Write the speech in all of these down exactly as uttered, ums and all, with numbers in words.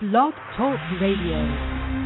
Blog Talk Radio.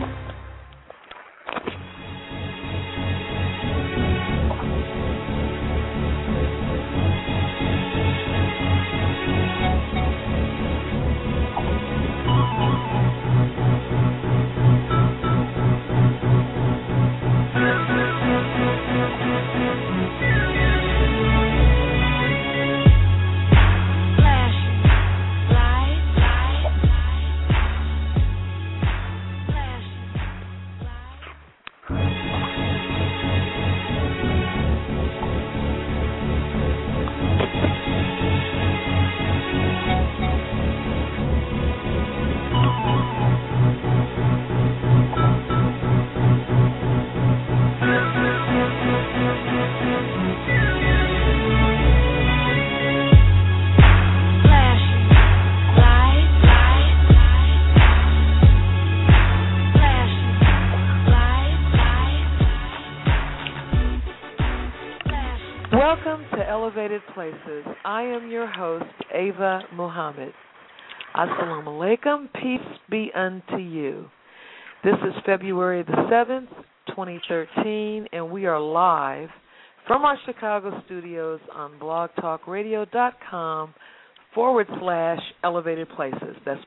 Elevated Places. I am your host, Ava Muhammad. Assalamu alaikum. Peace be unto you. This is February the seventh, twenty thirteen, and we are live from our Chicago studios on blogtalkradio.com forward slash elevated places. That's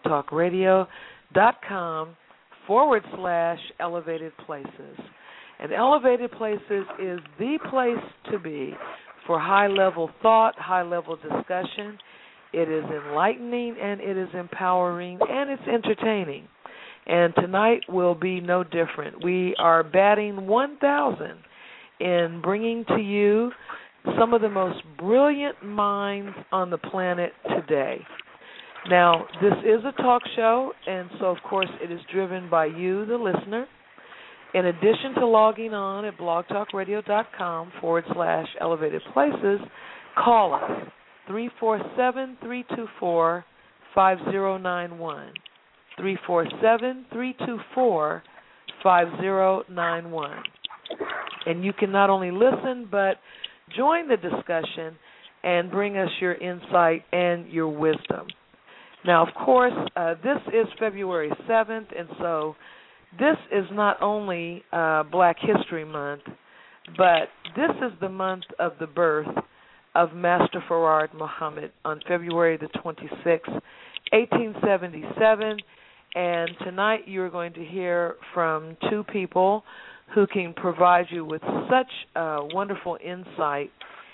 blogtalkradio.com forward slash elevated places. And Elevated Places is the place to be for high-level thought, high-level discussion. It is enlightening, and it is empowering, and it's entertaining. And tonight will be no different. We are batting one thousand in bringing to you some of the most brilliant minds on the planet today. Now, this is a talk show, and so, of course, it is driven by you, the listener. In addition to logging on at blogtalkradio.com forward slash elevated places, call us three four seven, three two four, five zero nine one. three four seven, three two four, five zero nine one. And you can not only listen, but join the discussion and bring us your insight and your wisdom. Now, of course, uh, this is February seventh, and so this is not only uh, Black History Month, but this is the month of the birth of Master Fard Muhammad on February the twenty-sixth, eighteen seventy-seven. And tonight you're going to hear from two people who can provide you with such uh, wonderful insight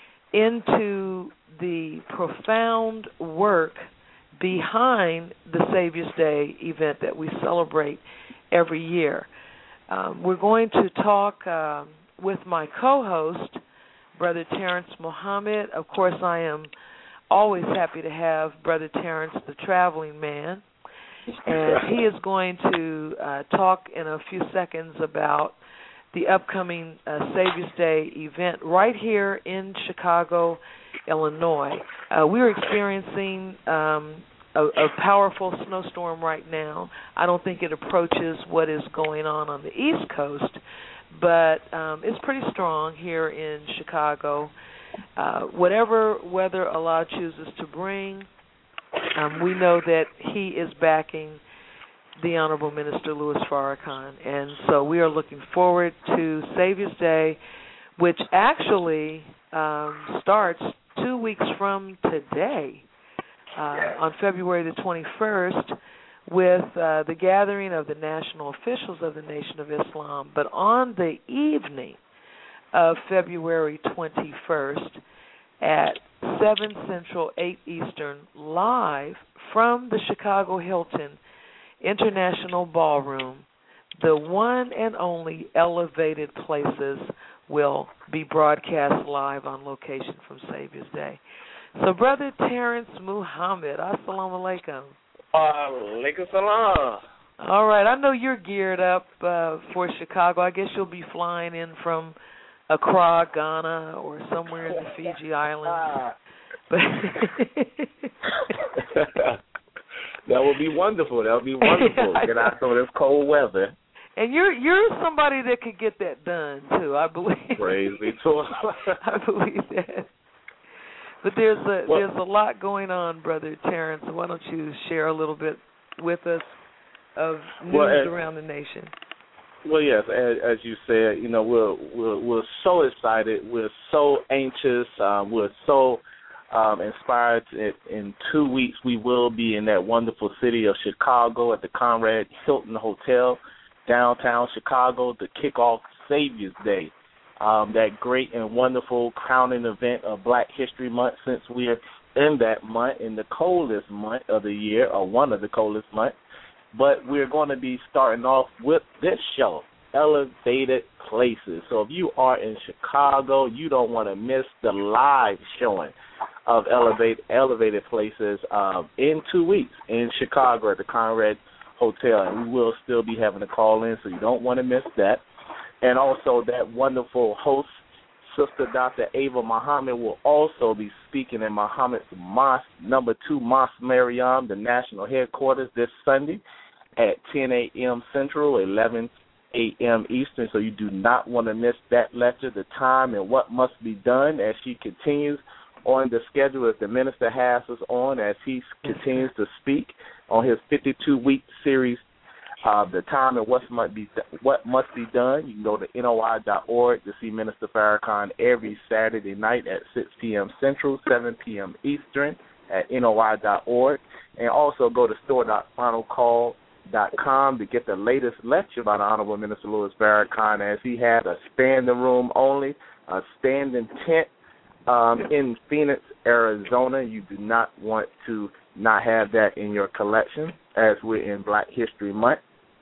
into the profound work behind the Savior's Day event that we celebrate every year. Um, we're going to talk uh, with my co-host, Brother Terrence Muhammad. Of course, I am always happy to have Brother Terrence, the traveling man, and he is going to uh, talk in a few seconds about the upcoming uh, Savior's Day event right here in Chicago, Illinois. Uh, we're experiencing um, A, a powerful snowstorm right now. I don't think it approaches what is going on on the East Coast, but um, it's pretty strong here in Chicago. Uh, whatever weather Allah chooses to bring, um, we know that He is backing the Honorable Minister Louis Farrakhan, and so we are looking forward to Savior's Day, which actually um, starts two weeks from today. Uh, on February the twenty-first, with uh, the gathering of the national officials of the Nation of Islam. But on the evening of February twenty-first at seven Central, eight Eastern, live from the Chicago Hilton International Ballroom, the one and only Elevated Places will be broadcast live on location from Savior's Day. So, Brother Terrence Muhammad, assalamu alaikum. Alaikum salam. All right, I know you're geared up uh, for Chicago. I guess you'll be flying in from Accra, Ghana, or somewhere in the Fiji Islands. But that would be wonderful. That would be wonderful. Get out some of this cold weather. And you're you're somebody that could get that done too. I believe. Praise be to I believe that. But there's a well, there's a lot going on, Brother Terrence. Why don't you share a little bit with us? of news well, as, around the nation. Well, yes, as, as you said, you know, we're, we're we're so excited, we're so anxious, um, we're so um, inspired. In, in two weeks, we will be in that wonderful city of Chicago at the Conrad Hilton Hotel, downtown Chicago, to kick off Savior's Day, um, that great and wonderful crowning event of Black History Month, since we are in that month, in the coldest month of the year, or one of the coldest months. But we're going to be starting off with this show, Elevated Places. So if you are in Chicago, you don't want to miss the live showing of Elevate, Elevated Places um, in two weeks in Chicago at the Conrad Hotel. And we will still be having a call in, so you don't want to miss that. And also that wonderful host, Sister Doctor Ava Muhammad, will also be speaking in Muhammad's Mosque, number two Mosque Mariam, the national headquarters, this Sunday at ten a.m. Central, eleven a.m. Eastern. So you do not want to miss that lecture, the time and what must be done, as she continues on the schedule as the minister has us on, as he continues to speak on his fifty-two week series, uh, the time and what must be what must be done. You can go to N O I dot org to see Minister Farrakhan every Saturday night at six p.m. Central, seven p.m. Eastern at N O I dot org, and also go to store dot final call dot com to get the latest lecture by the Honorable Minister Louis Farrakhan, as he had a standing room only, a standing tent um, in Phoenix, Arizona. You do not want to not have that in your collection, as we're in Black History Month.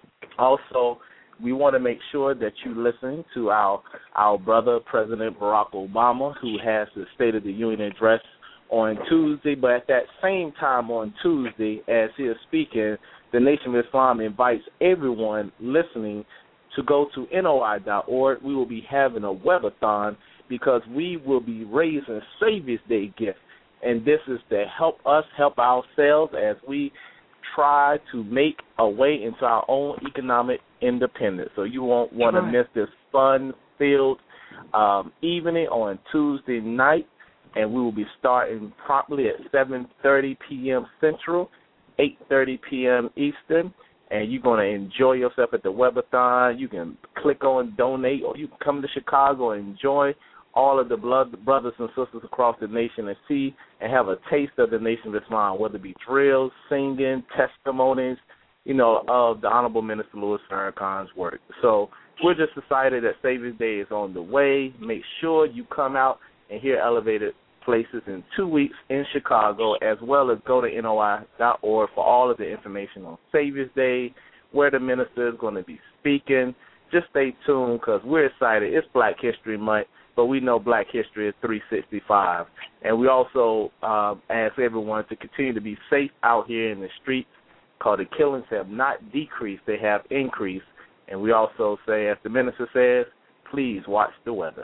Also, we want to make sure that you listen to our our brother, President Barack Obama, who has the State of the Union address on Tuesday. But at that same time on Tuesday, as he is speaking, the Nation of Islam invites everyone listening to go to N O I dot org. We will be having a webathon, because we will be raising Savior's Day gifts. And this is to help us help ourselves as we try to make a way into our own economic independence. So you won't want to miss this fun-filled um, evening on Tuesday night. And we will be starting promptly at seven thirty p.m. Central, eight thirty p.m. Eastern, and you're going to enjoy yourself at the webathon. You can click on donate, or you can come to Chicago and enjoy all of the blood brothers and sisters across the nation and see and have a taste of the Nation of Islam, whether it be drills, singing, testimonies, you know, of the Honorable Minister Louis Farrakhan's work. So we're just excited that Savior's Day is on the way. Make sure you come out and hear Elevated Places in two weeks in Chicago, as well as go to N O I dot org for all of the information on Savior's Day, where the minister is going to be speaking. Just stay tuned, because we're excited. It's Black History Month, but we know Black history is three sixty-five. And we also um, ask everyone to continue to be safe out here in the streets, because the killings have not decreased, they have increased. And we also say, as the minister says, please watch the weather.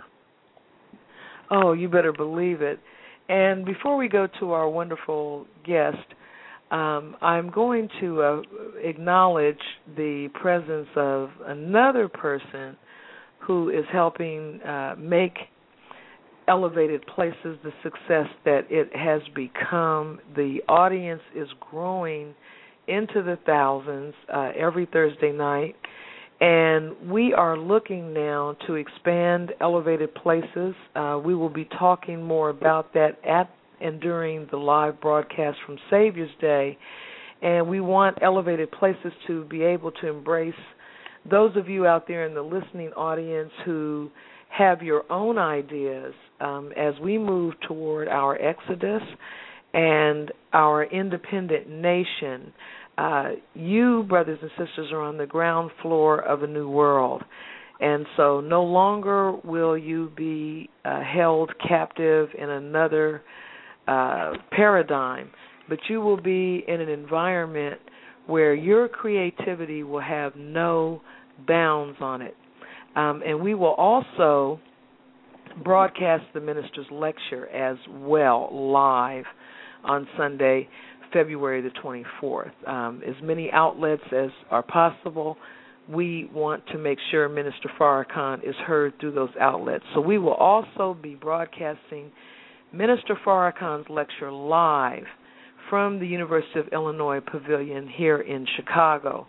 Oh, you better believe it. And before we go to our wonderful guest, um, I'm going to uh, acknowledge the presence of another person who is helping uh, make Elevated Places the success that it has become. The audience is growing into the thousands uh, every Thursday night. And we are looking now to expand Elevated Places. Uh, we will be talking more about that at and during the live broadcast from Savior's Day. And we want Elevated Places to be able to embrace those of you out there in the listening audience who have your own ideas um, as we move toward our exodus and our independent nation. Uh, you, brothers and sisters, are on the ground floor of a new world. And so no longer will you be uh, held captive in another uh, paradigm, but you will be in an environment where your creativity will have no bounds on it. Um, and we will also broadcast the minister's lecture as well live on Sunday, February the twenty-fourth. Um, as many outlets as are possible, we want to make sure Minister Farrakhan is heard through those outlets. So we will also be broadcasting Minister Farrakhan's lecture live from the University of Illinois Pavilion here in Chicago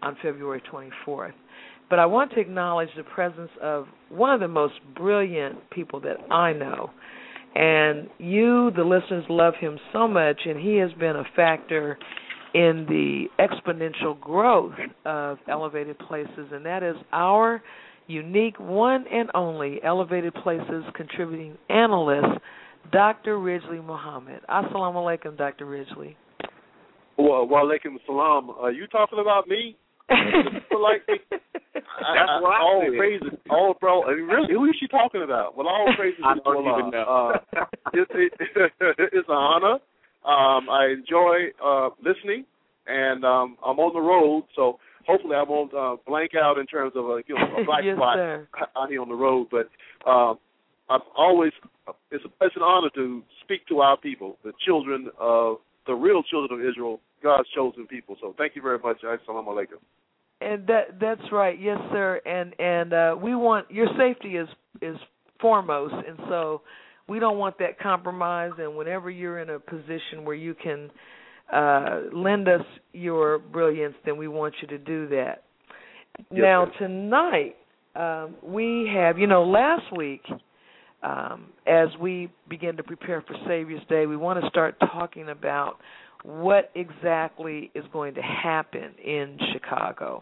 on February twenty-fourth. But I want to acknowledge the presence of one of the most brilliant people that I know. And you, the listeners, love him so much, and he has been a factor in the exponential growth of Elevated Places, and that is our unique, one and only Elevated Places contributing analyst, Doctor Ridgely Muhammad. Assalamu alaikum, Doctor Ridgely. Well, wa alaikum salam. Are you talking about me? like, That's I, what I all said. praises, all bro. I mean, really, who is she talking about? Well, all praises I to don't Allah. even know. Uh, it, it, it's an honor. Um, I enjoy uh, listening, and um, I'm on the road, so hopefully I won't uh, blank out in terms of a, you know, a black yes, spot sir. out here on the road. But um, I'm always it's, a, it's an honor to speak to our people, the children of the real children of Israel, God's chosen people. So thank you very much. Assalamu alaikum. And that that's right, yes, sir. And and uh, we want your safety is is foremost, and so we don't want that compromised. And whenever you're in a position where you can uh, lend us your brilliance, then we want you to do that. Yes, now sir. tonight um, we have, you know, last week um, as we begin to prepare for Savior's Day, we want to start talking about what exactly is going to happen in Chicago.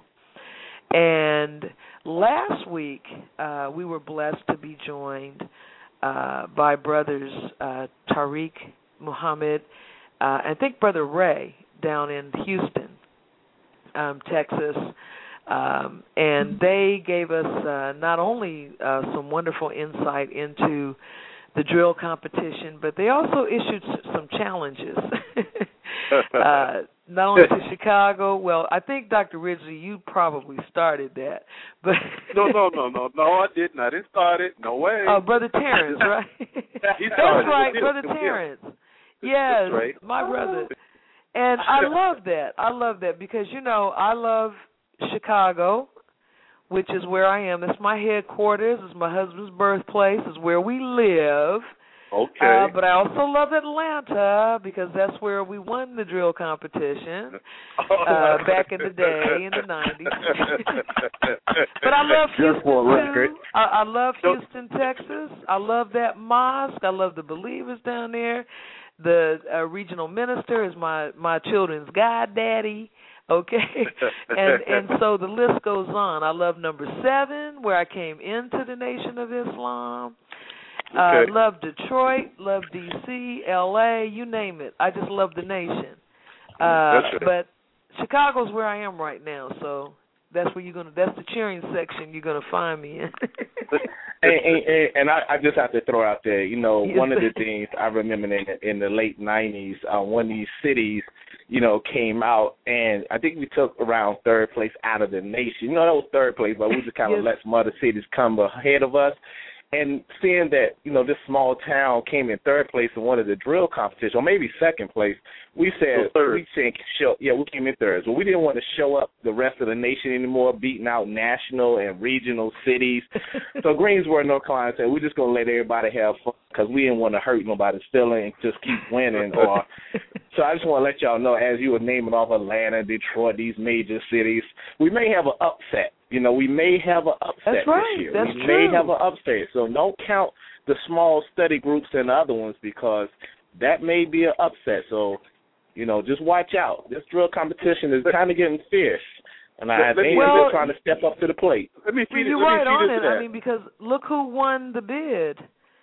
And last week, uh, we were blessed to be joined uh, by brothers uh, Tariq Muhammad, uh, and I think Brother Ray down in Houston, um, Texas. Um, and they gave us uh, not only uh, some wonderful insight into the drill competition, but they also issued some challenges. uh, not only to Chicago. Well, I think, Doctor Ridgely, you probably started that. But no, no, no, no, no, I didn't. I didn't start it. No way. Oh, Brother Terrence, right? He That's started it. right, It was Brother him. It was him. Terrence. That's Yes, right. my brother. And I love that. I love that because, you know, I love Chicago, which is where I am. That's my headquarters. It's my husband's birthplace. It's where we live. Okay. Uh, but I also love Atlanta because that's where we won the drill competition uh, back in the day in the nineties. But I love Houston Just for a record. too. I, I love Houston, Texas. I love that mosque. I love the believers down there. The uh, regional minister is my my children's goddaddy. Okay, and and so the list goes on. I love number seven, where I came into the Nation of Islam. Okay. Uh, love Detroit, love D C, L A, you name it. I just love the nation. Uh, That's right. But Chicago's where I am right now, so that's where you're gonna. That's the cheering section you're gonna find me in. and and, and I, I just have to throw out there, you know, Yes, one of the sir. things I remember in the, in the late nineties, uh, one of these cities, you know, came out, and I think we took around third place out of the nation. You know, that was third place, but we just kind of Yes. let some other cities come ahead of us. And seeing that, you know, this small town came in third place in one of the drill competitions, or maybe second place, we said, third. we said, show, yeah, we came in third. So we didn't want to show up the rest of the nation anymore, beating out national and regional cities. So Greensboro, North Carolina said, we're just going to let everybody have fun because we didn't want to hurt nobody's feeling and just keep winning. Or So I just want to let y'all know, as you were naming off Atlanta, Detroit, these major cities, we may have an upset. You know, we may have an upset That's right. this year. That's we true. may have an upset. So don't count the small study groups and the other ones because that may be an upset. So, you know, just watch out. This drill competition is kind of getting fierce. And I Let- let think me- they're Well, trying to step up to the plate. Let me Well, feed it. you're Let me right feed on into it. that. I mean, because look who won the bid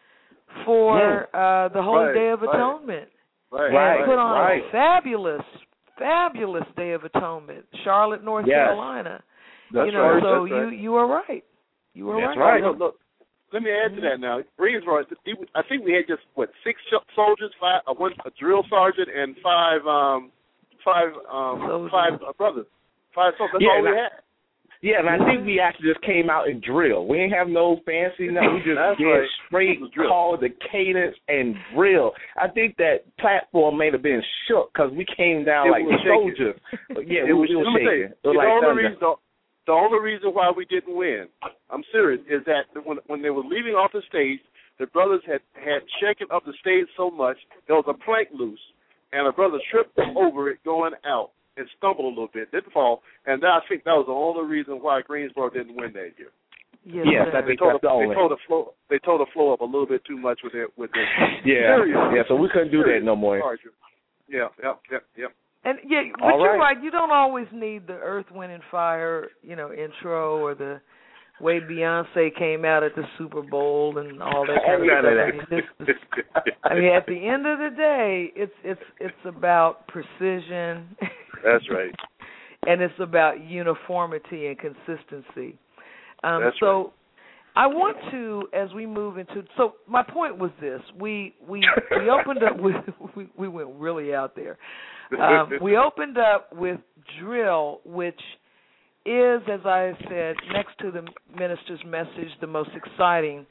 for Yeah. uh, the Holy Right, Day of right. Atonement. right, And Right, put on right. a fabulous, fabulous Day of Atonement, Charlotte, North Yes. Carolina. That's you know, right, so that's right. you you are right. You are That's right. right. Look, look, let me add to that now. Greensboro, I think we had just what six soldiers, five, uh, one a drill sergeant, and five, um, five, um, Soldiers. five uh, brothers. Five soldiers. That's Yeah, all we and I- had. Yeah, and I think we actually just came out and drill. We didn't have no fancy, no. We just That's did right. straight It was drill. call the cadence and drill. I think that platform may have been shook because we came down It like was shaking. soldiers. But yeah, It we, was, we were let me tell you, shaking. It was the like only thunder. reason, the, the only reason why we didn't win, I'm serious, is that when when they were leaving off the stage, the brothers had had shaken up the stage so much there was a plank loose, and a brother tripped over it going out and stumbled a little bit, didn't fall, and I think that was the only reason why Greensboro didn't win that year. Yes, yes I they think told that's the, the only. They told the flow. They told the flow up a little bit too much with it. With it. yeah, serious, yeah. So we couldn't do that no more. Yeah, yep, yep, yep. And yeah, but All you're right. right. You don't always need the Earth, Wind, and Fire, you know, intro or the way Beyonce came out at the Super Bowl and all that kind of None stuff. of I mean, this, this, I mean, at the end of the day, it's it's it's about precision. That's right. And it's about uniformity and consistency. Um, That's so right. I want to, as we move into, so my point was this: we we we opened up with we, we went really out there. Um, we opened up with drill, which is, as I said, next to the minister's message, the most exciting,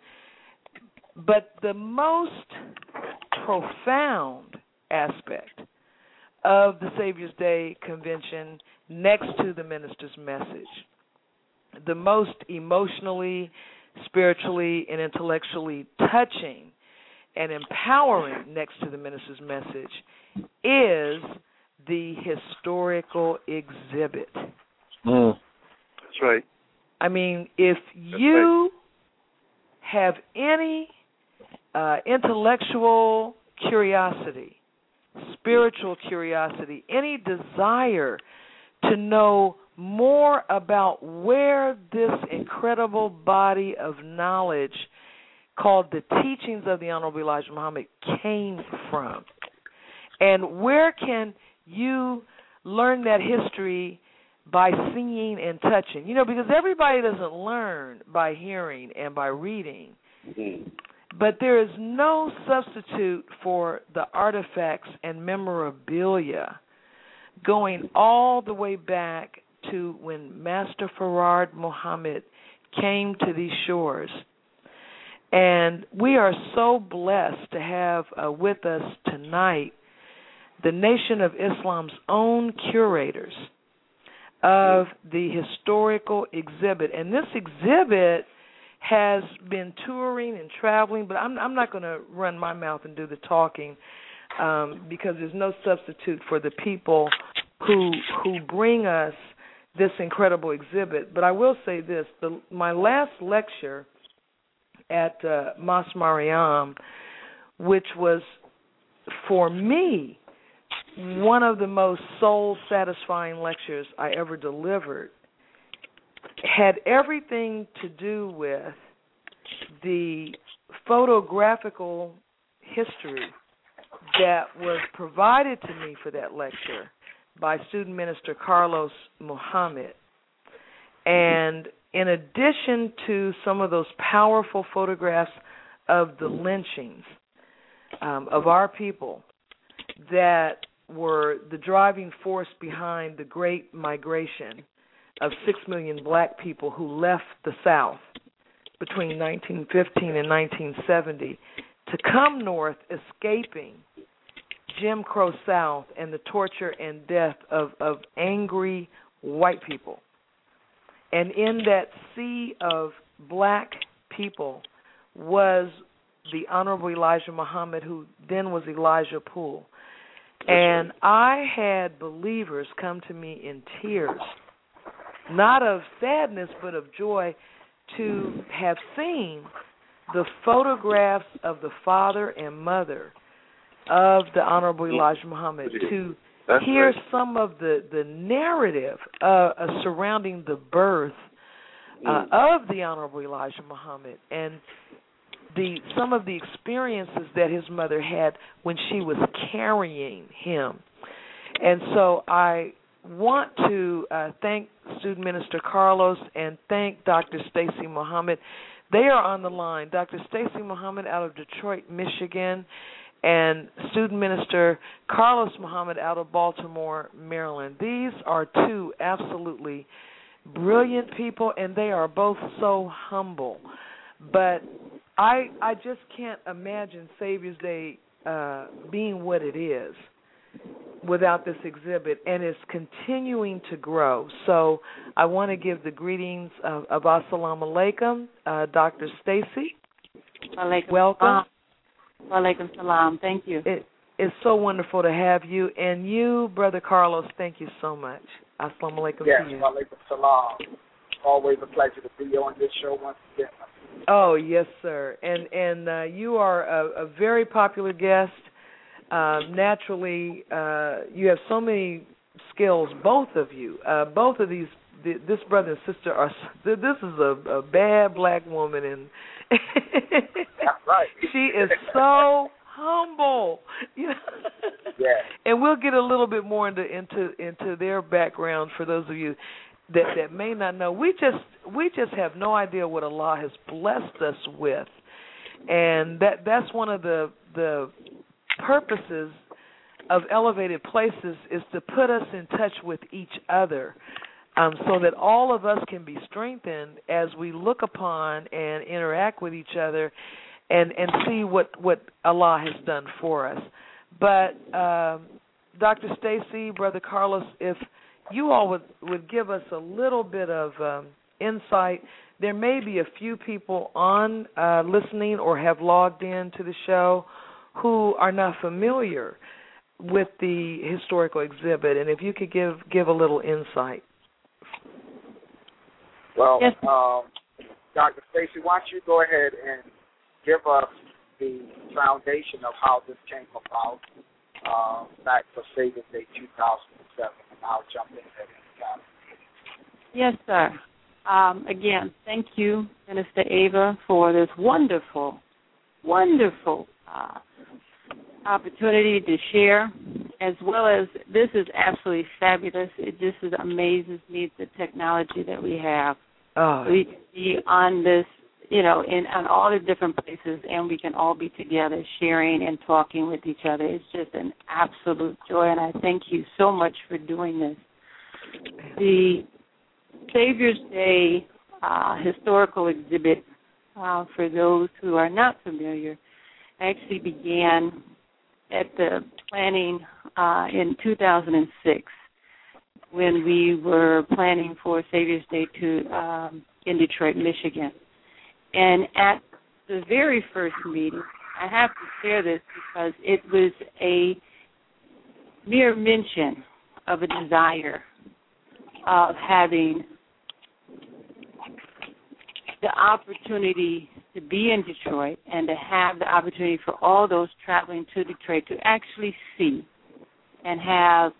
but the most profound aspect of the Savior's Day Convention, next to the minister's message, the most emotionally, spiritually, and intellectually touching and empowering next to the minister's message is the historical exhibit. Mm. That's right. I mean, if you have any uh, intellectual curiosity, spiritual curiosity, any desire to know more about where this incredible body of knowledge called the teachings of the Honorable Elijah Muhammad came from, and where can you learn that history by seeing and touching? You know, because everybody doesn't learn by hearing and by reading. Mm-hmm. But there is no substitute for the artifacts and memorabilia going all the way back to when Master Farad Muhammad came to these shores. And we are so blessed to have uh, with us tonight the Nation of Islam's own curators of the historical exhibit. And this exhibit has been touring and traveling, but I'm, I'm not going to run my mouth and do the talking um, because there's no substitute for the people who who bring us this incredible exhibit. But I will say this, the, my last lecture at uh, Mas Mariam, which was, for me, one of the most soul-satisfying lectures I ever delivered, had everything to do with the photographical history that was provided to me for that lecture by student minister Carlos Muhammad. And in addition to some of those powerful photographs of the lynchings um, of our people that were the driving force behind the great migration of six million black people who left the South between nineteen fifteen and nineteen seventy to come north, escaping Jim Crow South and the torture and death of, of angry white people. And in that sea of black people was the Honorable Elijah Muhammad, who then was Elijah Poole. And I had believers come to me in tears, not of sadness but of joy, to have seen the photographs of the father and mother of the Honorable Elijah Muhammad, to That's hear right. some of the, the narrative uh, uh, surrounding the birth uh, of the Honorable Elijah Muhammad, and the some of the experiences that his mother had when she was carrying him. And so I want to uh, thank student minister Carlos and thank Doctor Stacy Muhammad. They are on the line. Doctor Stacy Muhammad out of Detroit, Michigan, and student minister Carlos Muhammad out of Baltimore, Maryland. These are two absolutely brilliant people, and they are both so humble. But I I just can't imagine Savior's Day uh, being what it is without this exhibit, and it's continuing to grow. So I want to give the greetings of, of Assalamu Alaikum, uh, Doctor Stacy. Walaikum Welcome. Salam. Walaikum Salam. Thank you. It, It's so wonderful to have you. And you, Brother Carlos, thank you so much. Assalamu alaikum yes, to you. Wa alaikum salam. Always a pleasure to be on this show once again. Oh, yes, sir. And and uh, you are a, a very popular guest. Uh, naturally, uh, you have so many skills, both of you. Uh, both of these, this brother and sister are. This is a, a bad black woman, and that's right. She is so humble. You know? Yeah. And we'll get a little bit more into into into their background for those of you that that may not know. We just we just have no idea what Allah has blessed us with, and that that's one of the the purposes of Elevated Places is to put us in touch with each other, um, so that all of us can be strengthened as we look upon and interact with each other, and and see what what Allah has done for us. But um, Doctor Stacy, Brother Carlos, if you all would, would give us a little bit of um, insight. There may be a few people on uh, listening or have logged in to the show who are not familiar with the historical exhibit, and if you could give, give a little insight. Well, yes. um, Doctor Stacy, why don't you go ahead and give us the foundation of how this came about uh, back for Savior's Day two thousand seven, and I'll jump in at any time. Yes, sir. Um, again, thank you, Minister Ava, for this wonderful, wonderful uh, opportunity to share, as well as this is absolutely fabulous. It just is amazes me the technology that we have. Oh. We can be on this, you know, in on all the different places, and we can all be together sharing and talking with each other. It's just an absolute joy, and I thank you so much for doing this. The Savior's Day uh, historical exhibit, uh, for those who are not familiar, actually began at the planning uh, in two thousand six when we were planning for Savior's Day to um, in Detroit, Michigan. And at the very first meeting, I have to share this because it was a mere mention of a desire of having the opportunity to be in Detroit and to have the opportunity for all those traveling to Detroit to actually see and have,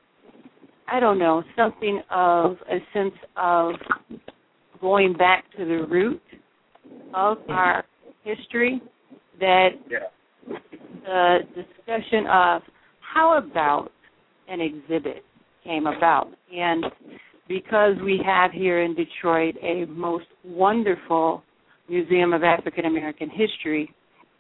I don't know, something of a sense of going back to the root of our history, that yeah. the discussion of how about an exhibit came about. And because we have here in Detroit a most wonderful Museum of African American History,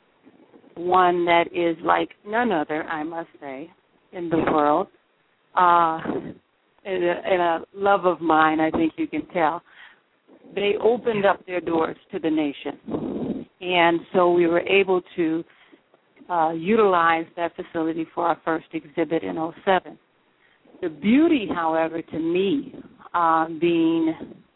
one that is like none other, I must say, in the world, uh, and, a, and a love of mine, I think you can tell, they opened up their doors to the nation. And so we were able to uh, utilize that facility for our first exhibit in oh seven. The beauty, however, to me, uh, being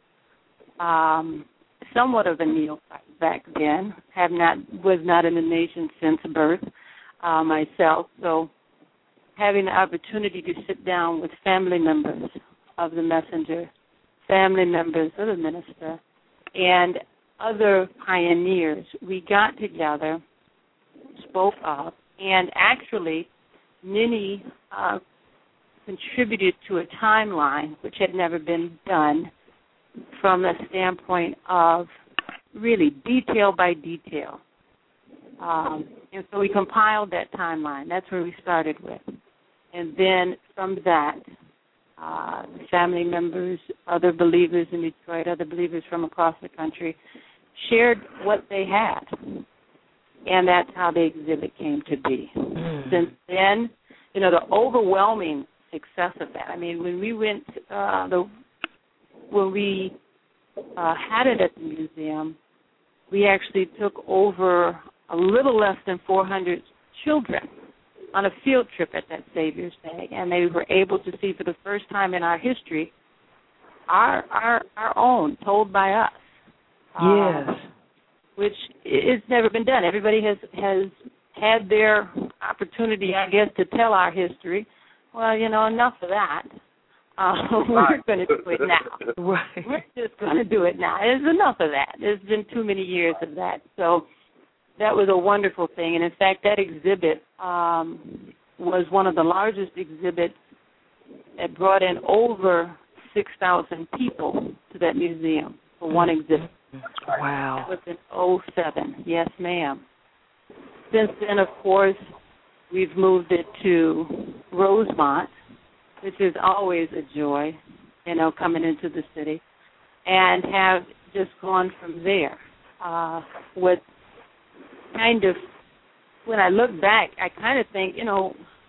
um, somewhat of a neophyte back then, have not was not in the nation since birth uh, myself, so having the opportunity to sit down with family members of the messenger, family members of the minister, and other pioneers, we got together, spoke of, and actually many uh, contributed to a timeline which had never been done from the standpoint of really detail by detail. Um, and so we compiled that timeline. That's where we started with. And then from that, uh, family members, other believers in Detroit, other believers from across the country shared what they had. And that's how the exhibit came to be. Mm. Since then, you know, the overwhelming success of that. I mean, when we went, uh, the when we uh, had it at the museum, we actually took over a little less than four hundred children on a field trip at that Savior's Day, and they were able to see for the first time in our history our our, our own, told by us. Yes. Uh, which is never been done. Everybody has, has had their opportunity, I guess, to tell our history. Well, you know, enough of that. Uh, right. We're going to do it now. Right. We're just going to do it now. There's enough of that. There's been too many years of that. So that was a wonderful thing. And, in fact, that exhibit um, was one of the largest exhibits that brought in over six thousand people to that museum for one exhibit. Wow. That was in oh seven. Yes, ma'am. Since then, of course, we've moved it to Rosemont, which is always a joy, you know, coming into the city, and have just gone from there. Uh, with kind of, when I look back, I kind of think, you know,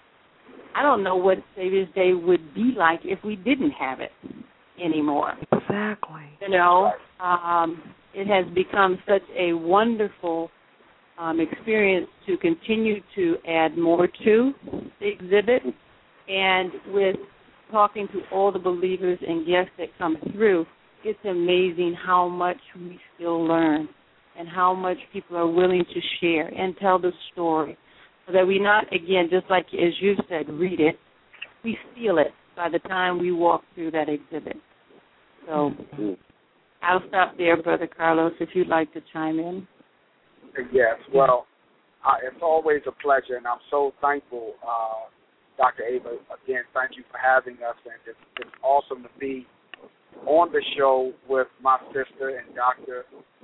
I don't know what Savior's Day would be like if we didn't have it anymore. Exactly. You know, um, it has become such a wonderful um, experience to continue to add more to the exhibit. And with talking to all the believers and guests that come through, it's amazing how much we still learn and how much people are willing to share and tell the story. So that we not, again, just like as you said, read it, we feel it by the time we walk through that exhibit. So I'll stop there, Brother Carlos, if you'd like to chime in. Yes, well, uh, it's always a pleasure, and I'm so thankful, uh, Doctor Ava. Again, thank you for having us, and it's, it's awesome to be on the show with my sister and Doctor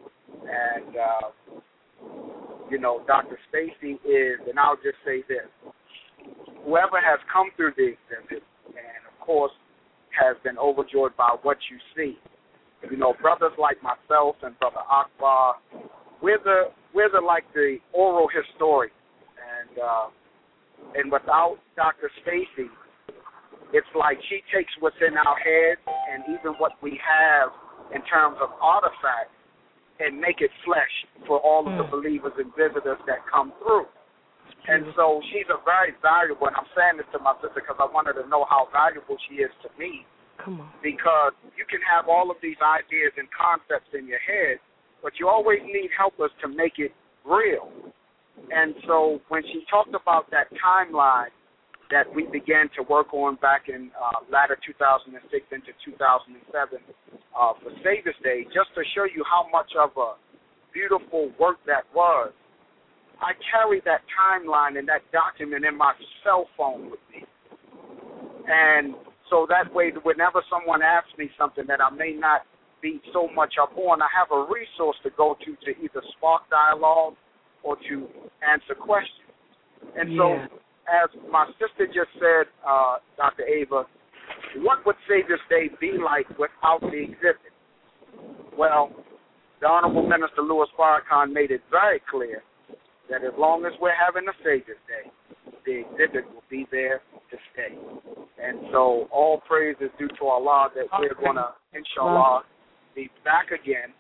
And, uh, you know, Doctor Stacy is, and I'll just say this, whoever has come through the exhibit and, of course, has been overjoyed by what you see, you know, brothers like myself and Brother Akbar, we're the, we're the, like the oral historian. And, uh, and without Doctor Stacy, it's like she takes what's in our heads and even what we have in terms of artifacts and make it flesh for all of the believers and visitors that come through. And so she's a very valuable, and I'm saying this to my sister because I wanted to know how valuable she is to me. Come on. Because you can have all of these ideas and concepts in your head, but you always need helpers to make it real. And so when she talked about that timeline that we began to work on back in uh, latter two thousand six into two thousand seven uh, for Savior's Day, just to show you how much of a beautiful work that was, I carry that timeline and that document in my cell phone with me. And so that way, whenever someone asks me something that I may not be so much up on, I have a resource to go to to either spark dialogue or to answer questions. And yeah. so, as my sister just said, uh, Doctor Ava, what would Savior's Day be like without the exhibit? Well, the Honorable Minister Louis Farrakhan made it very clear that as long as we're having a Savior's Day, the exhibit will be there to stay. And so all praise is due to Allah that we're going to, inshallah, be back again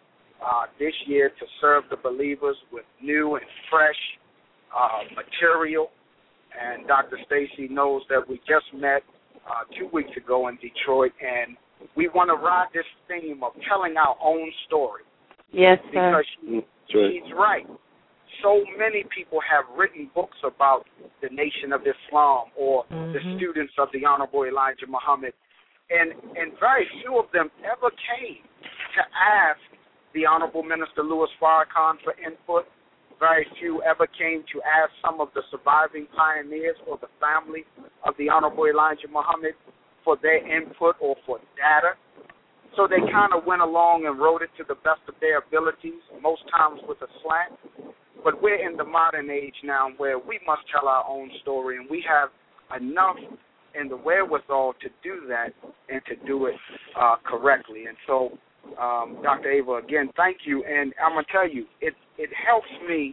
uh, this year to serve the believers with new and fresh uh, material. And Doctor Stacy knows that we just met uh, two weeks ago in Detroit, and we want to ride this theme of telling our own story. Yes, sir. Because she, she's right. So many people have written books about the Nation of Islam or mm-hmm. the students of the Honorable Elijah Muhammad, and, and very few of them ever came to ask the Honorable Minister Louis Farrakhan for input. Very few ever came to ask some of the surviving pioneers or the family of the Honorable Elijah Muhammad for their input or for data. So they kind of went along and wrote it to the best of their abilities, most times with a slant. But we're in the modern age now where we must tell our own story, and we have enough in the wherewithal to do that and to do it uh, correctly. And so, um, Doctor Ava, again, thank you. And I'm going to tell you, it, it helps me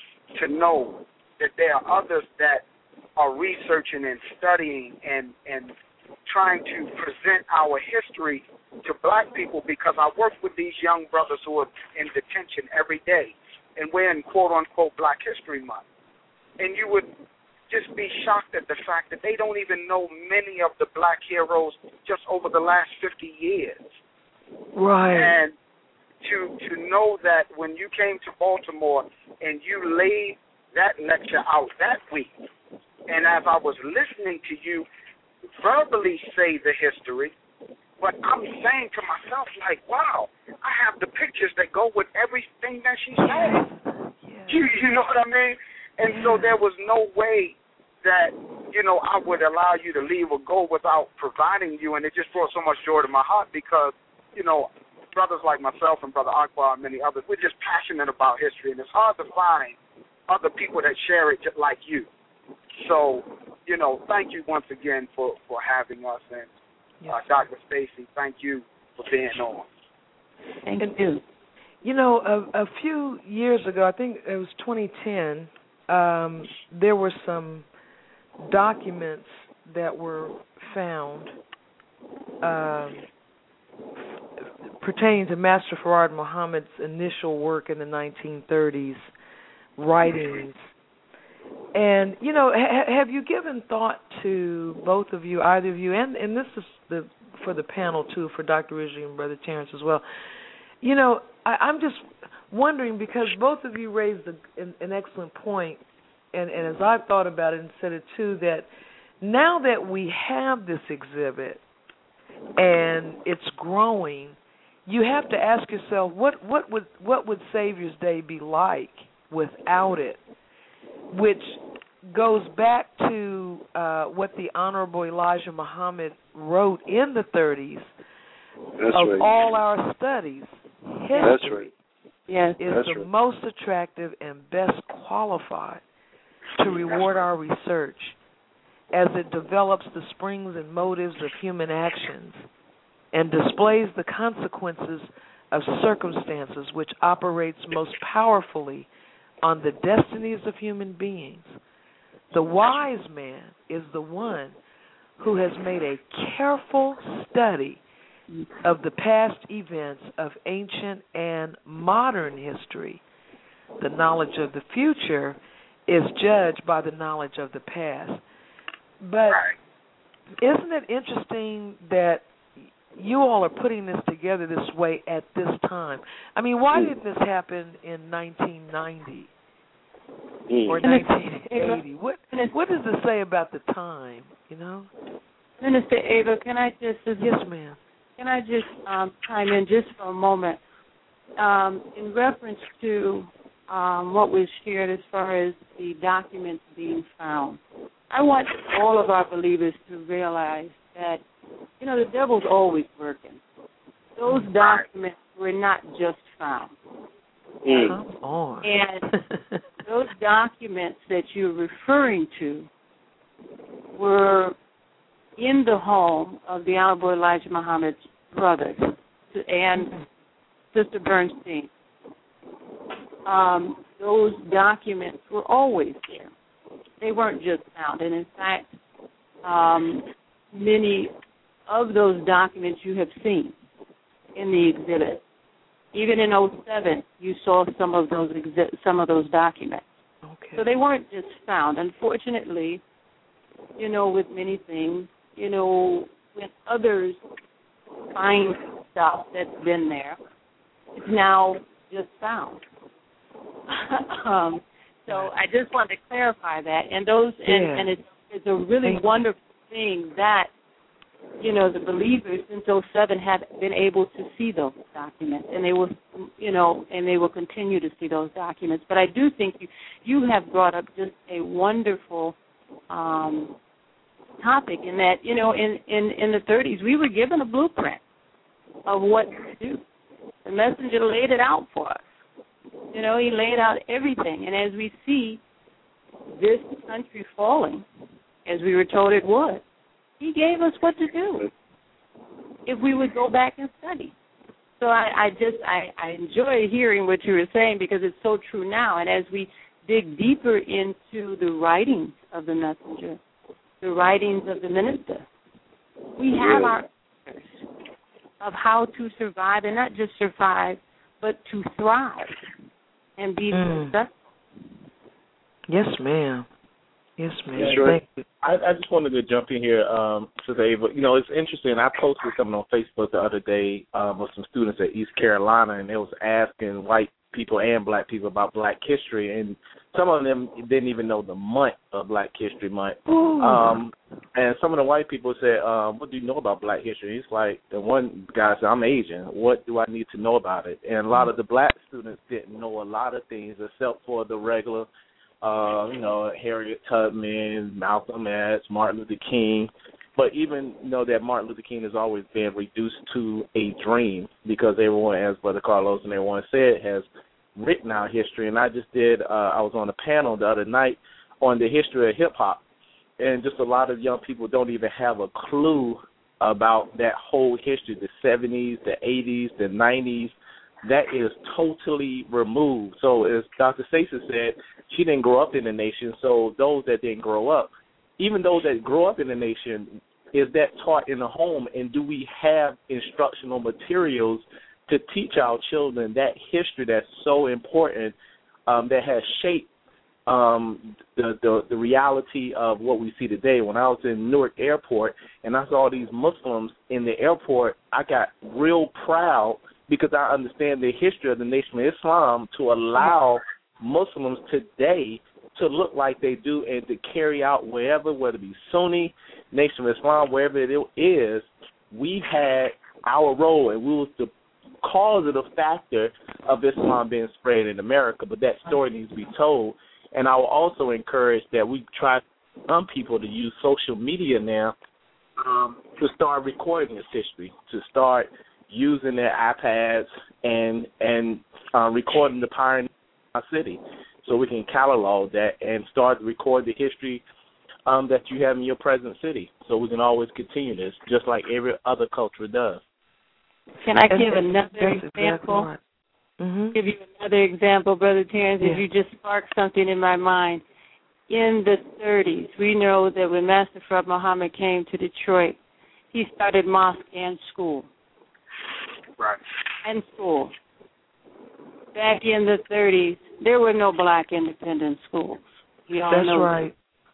to know that there are others that are researching and studying and, and trying to present our history to black people, because I work with these young brothers who are in detention every day, and we're in quote-unquote Black History Month. And you would just be shocked at the fact that they don't even know many of the black heroes just over the last fifty years. Right. And to to know that when you came to Baltimore and you laid that lecture out that week. And as I was listening to you verbally say the history, but I'm saying to myself, like, wow, I have the pictures that go with everything that she said. Yeah. You, you know what I mean? And so there was no way that, you know, I would allow you to leave or go without providing you, and it just brought so much joy to my heart because, you know, brothers like myself and Brother Akbar and many others, we're just passionate about history, and it's hard to find other people that share it just like you. So, you know, thank you once again for, for having us, and Yes. uh, Doctor Stacy, thank you for being on. Thank you. You know, a, a few years ago, I think it was twenty ten, um, there were some documents that were found um, pertaining to Master Farad Muhammad's initial work in the nineteen thirties, writings. And, you know, ha- have you given thought to, both of you, either of you, and, and this is the for the panel, too, for Doctor Ridgely and Brother Terrence as well. You know, I, I'm just wondering, because both of you raised a, an, an excellent point, and, and as I've thought about it and said it, too, that now that we have this exhibit and it's growing, you have to ask yourself, what, what would what would Savior's Day be like without it? Which goes back to uh, what the Honorable Elijah Muhammad wrote in the thirties That's of right. all our studies. History That's right. Yes. is That's the right. most attractive and best qualified to reward our research as it develops the springs and motives of human actions and displays the consequences of circumstances which operates most powerfully on the destinies of human beings. The wise man is the one who has made a careful study of the past events of ancient and modern history. The knowledge of the future is judged by the knowledge of the past. But isn't it interesting that you all are putting this together this way at this time? I mean, why didn't this happen in nineteen ninety Mm. or nineteen eighty? What what does it say about the time, you know? Minister Ava, can I just Yes, ma'am. can I just um, chime in just for a moment um, in reference to um, what was shared as far as the documents being found? I want all of our believers to realize that, you know, the devil's always working. Those documents were not just found. Mm. Come on. And those documents that you're referring to were in the home of the Honorable Elijah Muhammad's brothers and Sister Bernstein. Um, those documents were always there. They weren't just found. And, in fact, um, many of those documents you have seen in the exhibit. Even in oh seven, you saw some of those exi- some of those documents. Okay. So they weren't just found. Unfortunately, you know, with many things, you know, when others find stuff that's been there, it's now just found. um, so I just wanted to clarify that. And those, and, Yeah. and it's, it's a really Thank wonderful thing that, you know, the believers since oh seven have been able to see those documents, and they will, you know, and they will continue to see those documents. But I do think you, you have brought up just a wonderful um, topic in that, you know, in, in, in the thirties, we were given a blueprint of what to do. The messenger laid it out for us. You know, he laid out everything. And as we see this country falling, as we were told it would, he gave us what to do if we would go back and study. So I, I just, I, I enjoy hearing what you were saying because it's so true now. And as we dig deeper into the writings of the messenger, the writings of the minister, we have our answers of how to survive, and not just survive, but to thrive and be Mm. successful. Yes, ma'am. Yes, ma'am. Yes, sure. Thank you. I, I just wanted to jump in here, um, Sister Ava. You know, it's interesting. I posted something on Facebook the other day um, with some students at East Carolina, and they was asking white people and black people about black history. And some of them didn't even know the month of Black History Month. Ooh. Um, and some of the white people said, um, what do you know about Black history? He's like, the one guy said, I'm Asian. What do I need to know about it? And a lot of the black students didn't know a lot of things except for the regular, uh, you know, Harriet Tubman, Malcolm X, Martin Luther King. But even know that Martin Luther King has always been reduced to a dream because everyone, as Brother Carlos and everyone said, has written our history. And I just did, uh, I was on a panel the other night on the history of hip-hop. And just a lot of young people don't even have a clue about that whole history, the seventies, the eighties, the nineties. That is totally removed. So as Doctor Stacey said, she didn't grow up in the nation. So those that didn't grow up, even those that grow up in the nation, is that taught in the home? And do we have instructional materials to teach our children that history that's so important, um, that has shaped um, the, the the reality of what we see today? When I was in Newark Airport and I saw these Muslims in the airport, I got real proud because I understand the history of the Nation of Islam to allow Muslims today to look like they do and to carry out wherever, whether it be Sunni, Nation of Islam, wherever it is. We had our role, and we was the causative factor of Islam being spread in America, but that story needs to be told. And I will also encourage that we try some people to use social media now um, to start recording this history, to start using their iPads and and uh, recording the pioneers of our city, so we can catalog that and start to record the history um, that you have in your present city, so we can always continue this, just like every other culture does. Can I give another That's example? Exactly right. Mm-hmm. Give you another example, Brother Terrence, Yeah. if you just sparked something in my mind. In the thirties, we know that when Master Fard Muhammad came to Detroit, he started mosque and school. Right. And school. Back in the thirties, there were no black independent schools. We all That's know right.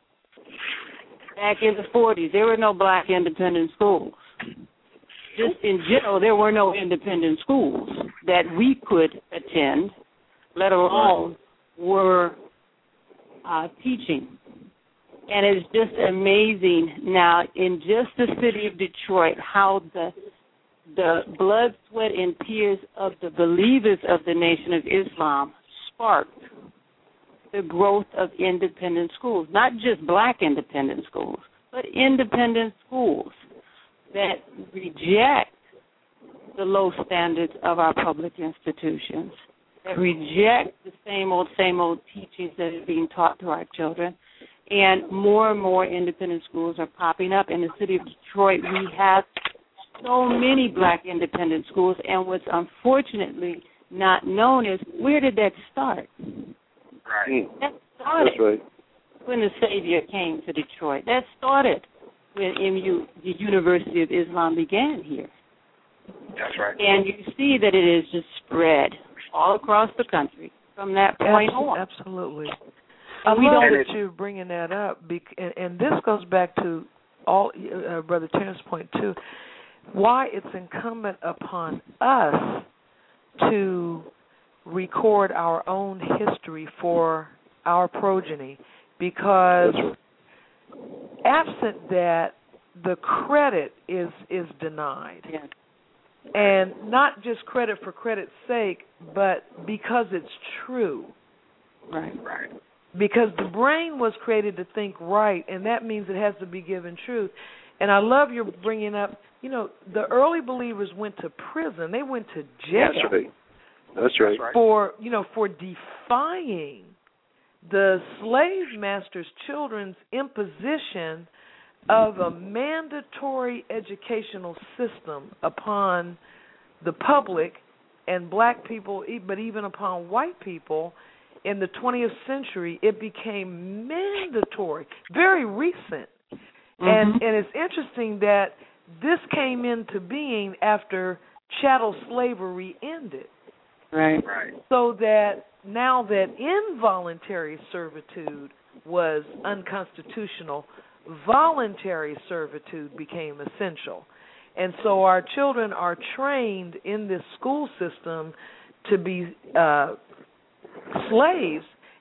that. Back in the forties, there were no black independent schools. Just in general, there were no independent schools that we could attend, let alone were uh, teaching. And it's just amazing now in just the city of Detroit how the the blood, sweat, and tears of the believers of the Nation of Islam sparked the growth of independent schools, not just black independent schools, but independent schools that reject the low standards of our public institutions, that reject the same old, same old teachings that are being taught to our children. And more and more independent schools are popping up. In the city of Detroit, we have so many black independent schools, and what's unfortunately not known is, where did that start? Right. That started That's right. when the Savior came to Detroit. That started when M U, the University of Islam began here. That's right. And you see that it is just spread all across the country from that point Abs- on. Absolutely. I We love don't- that you're bringing that up, bec- and, and this goes back to all uh, Brother Terrence's point too. Why it's incumbent upon us to record our own history for our progeny, because absent that, the credit is is denied. Yes. And not just credit for credit's sake, but because it's true. Right. Right. Because the brain was created to think right, and that means it has to be given truth. And I love your bringing up, you know, the early believers went to prison. They went to jail. That's right. That's right. For, you know, for defying the slave master's children's imposition of a mandatory educational system upon the public and black people, but even upon white people. In the twentieth century, it became mandatory, very recent. Mm-hmm. And and it's interesting that this came into being after chattel slavery ended. Right. Right. So that now that involuntary servitude was unconstitutional, voluntary servitude became essential. And so our children are trained in this school system to be uh, slaves,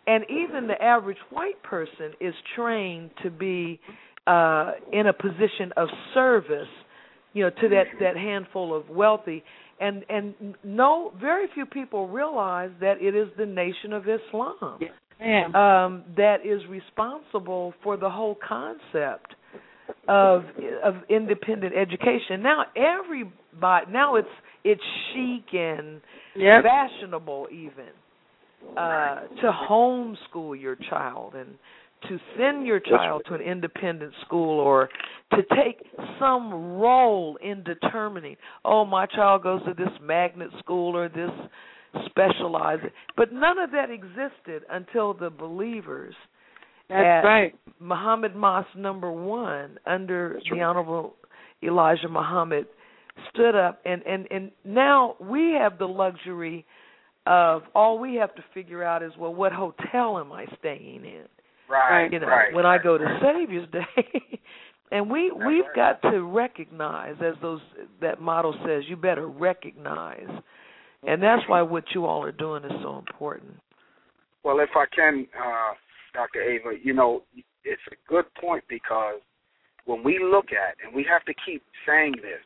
And even the average white person is trained to be uh, in a position of service, you know, to that, that handful of wealthy. And and no, very few people realize that it is the Nation of Islam yeah. um, that is responsible for the whole concept of of independent education. Now everybody, now it's it's chic and yep. fashionable even uh, to homeschool your child and to send your child to an independent school or to take some role in determining, oh, my child goes to this magnet school or this specialized. But none of that existed until the believers That's at right. Muhammad Mosque number one under the Honorable Elijah Muhammad stood up. And, and, and now we have the luxury of all we have to figure out is, well, what hotel am I staying in? Right, you know, right, when right, I go to right. Savior's Day, and we That's we've right. got to recognize, as those that motto says, you better recognize, and that's why what you all are doing is so important. Well, if I can, uh, Doctor Ava, you know, it's a good point because when we look at, and we have to keep saying this,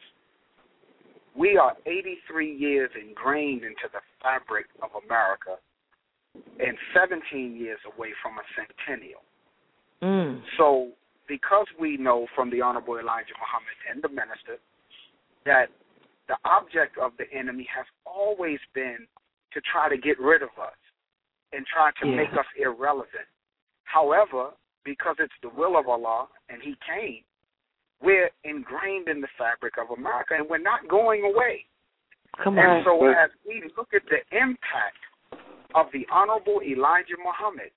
we are eighty-three years ingrained into the fabric of America and seventeen years away from a centennial. Mm. So because we know from the Honorable Elijah Muhammad and the minister that the object of the enemy has always been to try to get rid of us and try to Yeah. make us irrelevant. However, because it's the will of Allah and he came, we're ingrained in the fabric of America and we're not going away. Come and on. so as we look at the impact of the Honorable Elijah Muhammad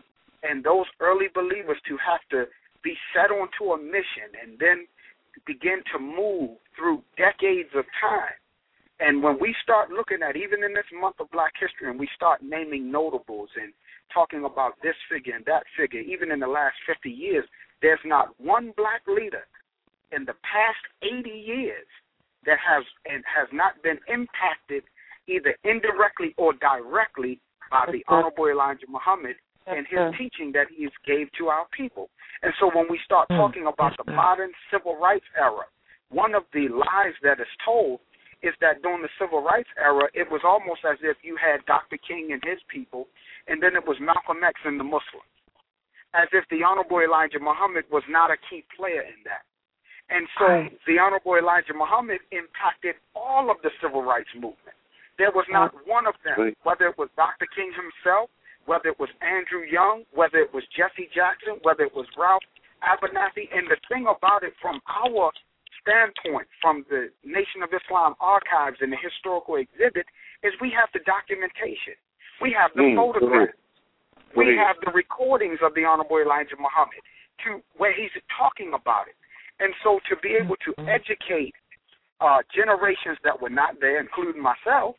and those early believers to have to be set onto a mission and then begin to move through decades of time. And when we start looking at, even in this month of Black History, and we start naming notables and talking about this figure and that figure, even in the last fifty years, there's not one black leader in the past eighty years that has and has not been impacted either indirectly or directly by the Honorable Elijah Muhammad and his teaching that he gave to our people. And so when we start talking about the modern civil rights era, one of the lies that is told is that during the civil rights era, it was almost as if you had Doctor King and his people, and then it was Malcolm X and the Muslims, as if the Honorable Elijah Muhammad was not a key player in that. And so the Honorable Elijah Muhammad impacted all of the civil rights movement. There was not one of them, whether it was Doctor King himself, whether it was Andrew Young, whether it was Jesse Jackson, whether it was Ralph Abernathy. And the thing about it from our standpoint, from the Nation of Islam archives and the historical exhibit, is we have the documentation. We have the mm, photographs. Right. We have the recordings of the Honorable Elijah Muhammad to where he's talking about it. And so to be able to educate uh, generations that were not there, including myself,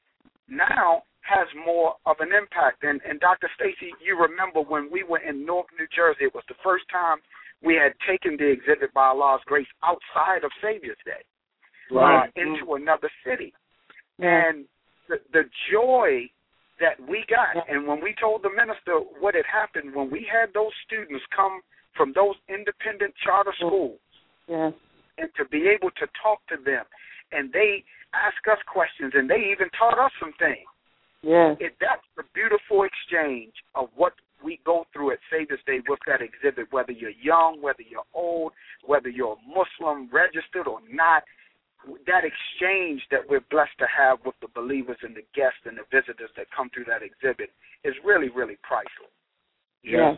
now has more of an impact. And, and Doctor Stacy, you remember when we were in Newark, New Jersey, it was the first time we had taken the exhibit by Allah's grace outside of Savior's Day, right. uh, into another city. Yeah. And the, the joy that we got, yeah. and when we told the minister what had happened, when we had those students come from those independent charter schools, yeah. and to be able to talk to them, and they ask us questions, and they even taught us some things. Yeah. It, that's the beautiful exchange of what we go through at Savior's Day with that exhibit, whether you're young, whether you're old, whether you're Muslim, registered or not. That exchange that we're blessed to have with the believers and the guests and the visitors that come through that exhibit is really, really priceless. Yeah.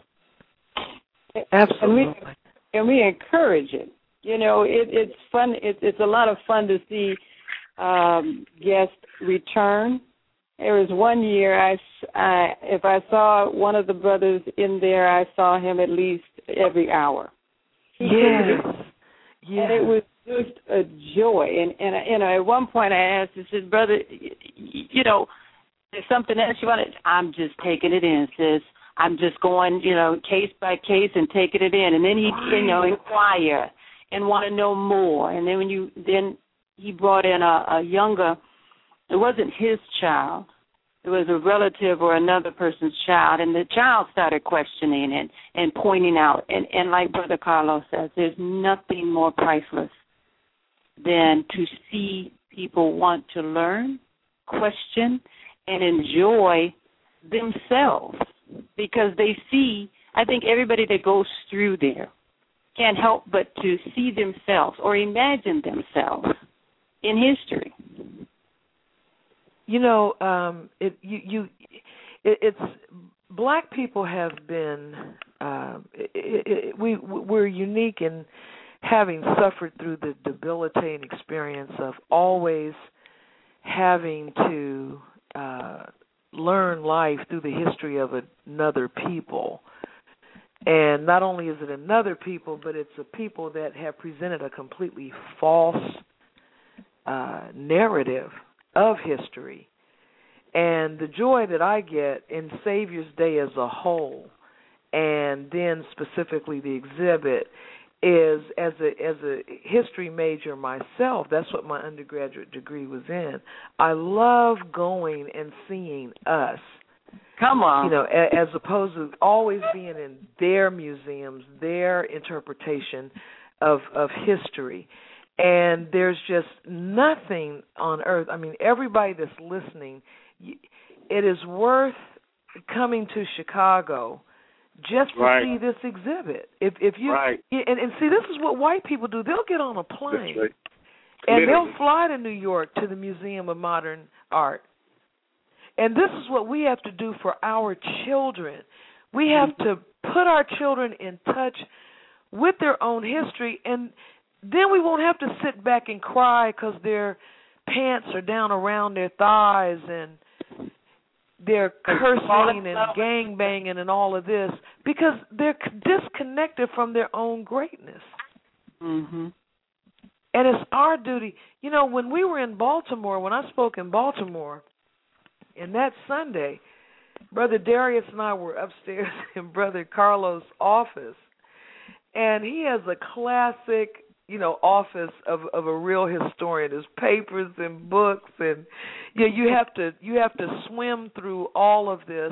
yeah. Absolutely. And we, and we encourage it. You know, it, it's fun. It, it's a lot of fun to see um, guests return. There was one year, I, I, if I saw one of the brothers in there, I saw him at least every hour. Yes. yes. And it was just a joy. And, and you know, at one point I asked, I said, brother, you know, there's something else you want to, I'm just taking it in, sis. I'm just going, you know, case by case and taking it in. And then he, right. you know, inquire and want to know more. And then when you, then he brought in a, a younger, it wasn't his child. there was a relative or another person's child, and the child started questioning and, and pointing out. And, and like Brother Carlos says, there's nothing more priceless than to see people want to learn, question, and enjoy themselves, because they see, I think everybody that goes through there can't help but to see themselves or imagine themselves in history. You know, um, it, you, you, it, it's black people have been. Uh, it, it, we we're unique in having suffered through the debilitating experience of always having to uh, learn life through the history of another people. And not only is it another people, but it's a people that have presented a completely false uh, narrative of history. And the joy that I get in Savior's Day as a whole, and then specifically the exhibit, is as a as a history major myself, that's what my undergraduate degree was in. I love going and seeing us. Come on. You know, as opposed to always being in their museums, their interpretation of of history. And there's just nothing on earth. I mean, everybody that's listening, it is worth coming to Chicago just to right. see this exhibit. If if you right. and, and see, this is what white people do. They'll get on a plane right. and they'll fly to New York to the Museum of Modern Art. And this is what we have to do for our children. We have to put our children in touch with their own history, and then we won't have to sit back and cry because their pants are down around their thighs and they're cursing and gangbanging and all of this, because they're disconnected from their own greatness. Mm-hmm. And it's our duty. You know, when we were in Baltimore, when I spoke in Baltimore, and that Sunday, Brother Darius and I were upstairs in Brother Carlos' office, and he has a classic, you know, office of of a real historian. There's papers and books, and you know, you have to you have to swim through all of this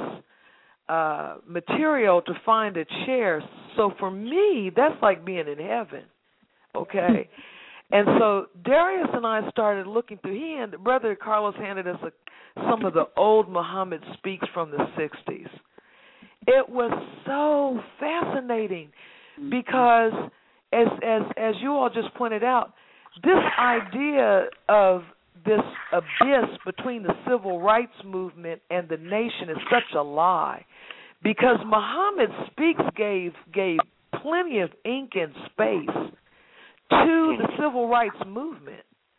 uh, material to find a chair. So for me, that's like being in heaven. Okay. And so Darius and I started looking through. He and Brother Carlos handed us a, some of the old Muhammad Speaks from the sixties. It was so fascinating because, as as as you all just pointed out, this idea of this abyss between the civil rights movement and the nation is such a lie, because Muhammad Speaks gave gave plenty of ink and space to the civil rights movement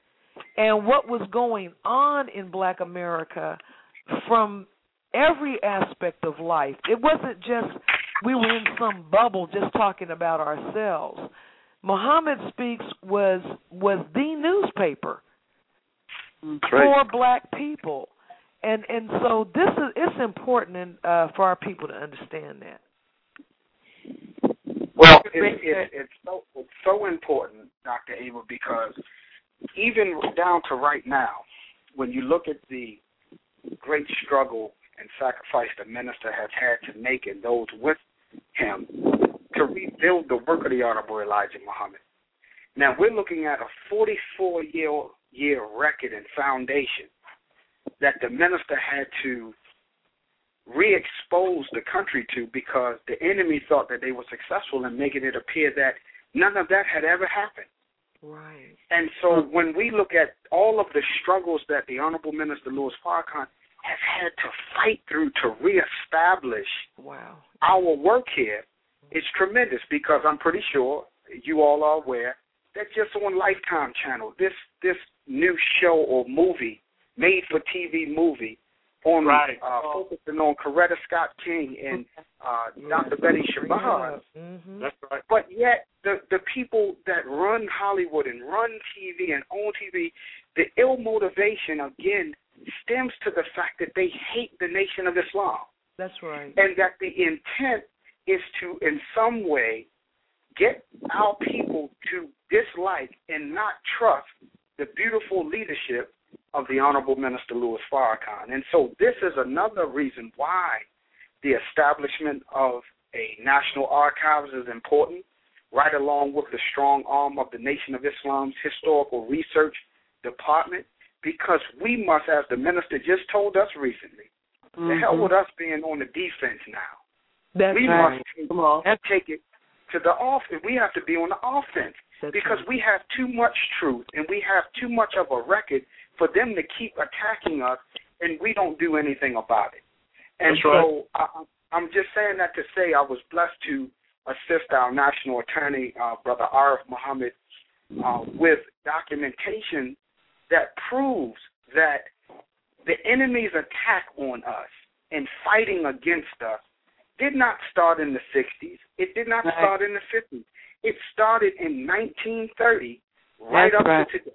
and what was going on in Black America from every aspect of life. It wasn't just we were in some bubble just talking about ourselves. Muhammad Speaks was was the newspaper for Black people, and and so this is it's important in, uh, for our people to understand that. Well, it, it, it's so it's so important, Doctor Ava, because even down to right now, when you look at the great struggle and sacrifice the minister has had to make and those with him to rebuild the work of the Honorable Elijah Muhammad. Now, we're looking at a forty-four year, year record and foundation that the minister had to re-expose the country to, because the enemy thought that they were successful in making it appear that none of that had ever happened. Right. And so when we look at all of the struggles that the Honorable Minister Louis Farrakhan has had to fight through to reestablish wow. our work here, it's tremendous, because I'm pretty sure you all are aware that just on Lifetime Channel, this this new show or movie, made-for-T V movie, on right. uh, focusing on Coretta Scott King and uh, yes. Doctor Betty Shabazz. Mm-hmm. That's right. But yet, the, the people that run Hollywood and run T V and own T V, the ill motivation, again, stems to the fact that they hate the Nation of Islam. That's right. And that the intent is to, in some way, get our people to dislike and not trust the beautiful leadership of the Honorable Minister Louis Farrakhan. And so this is another reason why the establishment of a National Archives is important, right along with the strong arm of the Nation of Islam's Historical Research Department, because we must, as the minister just told us recently, mm-hmm. the hell with us being on the defense now. That's we right. must take, take it to the offense. We have to be on the offense. That's because right. we have too much truth and we have too much of a record for them to keep attacking us, and we don't do anything about it. And That's so right. I, I'm just saying that to say I was blessed to assist our national attorney, uh, Brother Arif Muhammad, uh, with documentation that proves that the enemy's attack on us and fighting against us did not start in the sixties. It did not right. start in the fifties. It started in nineteen thirty, right That's up right. to today.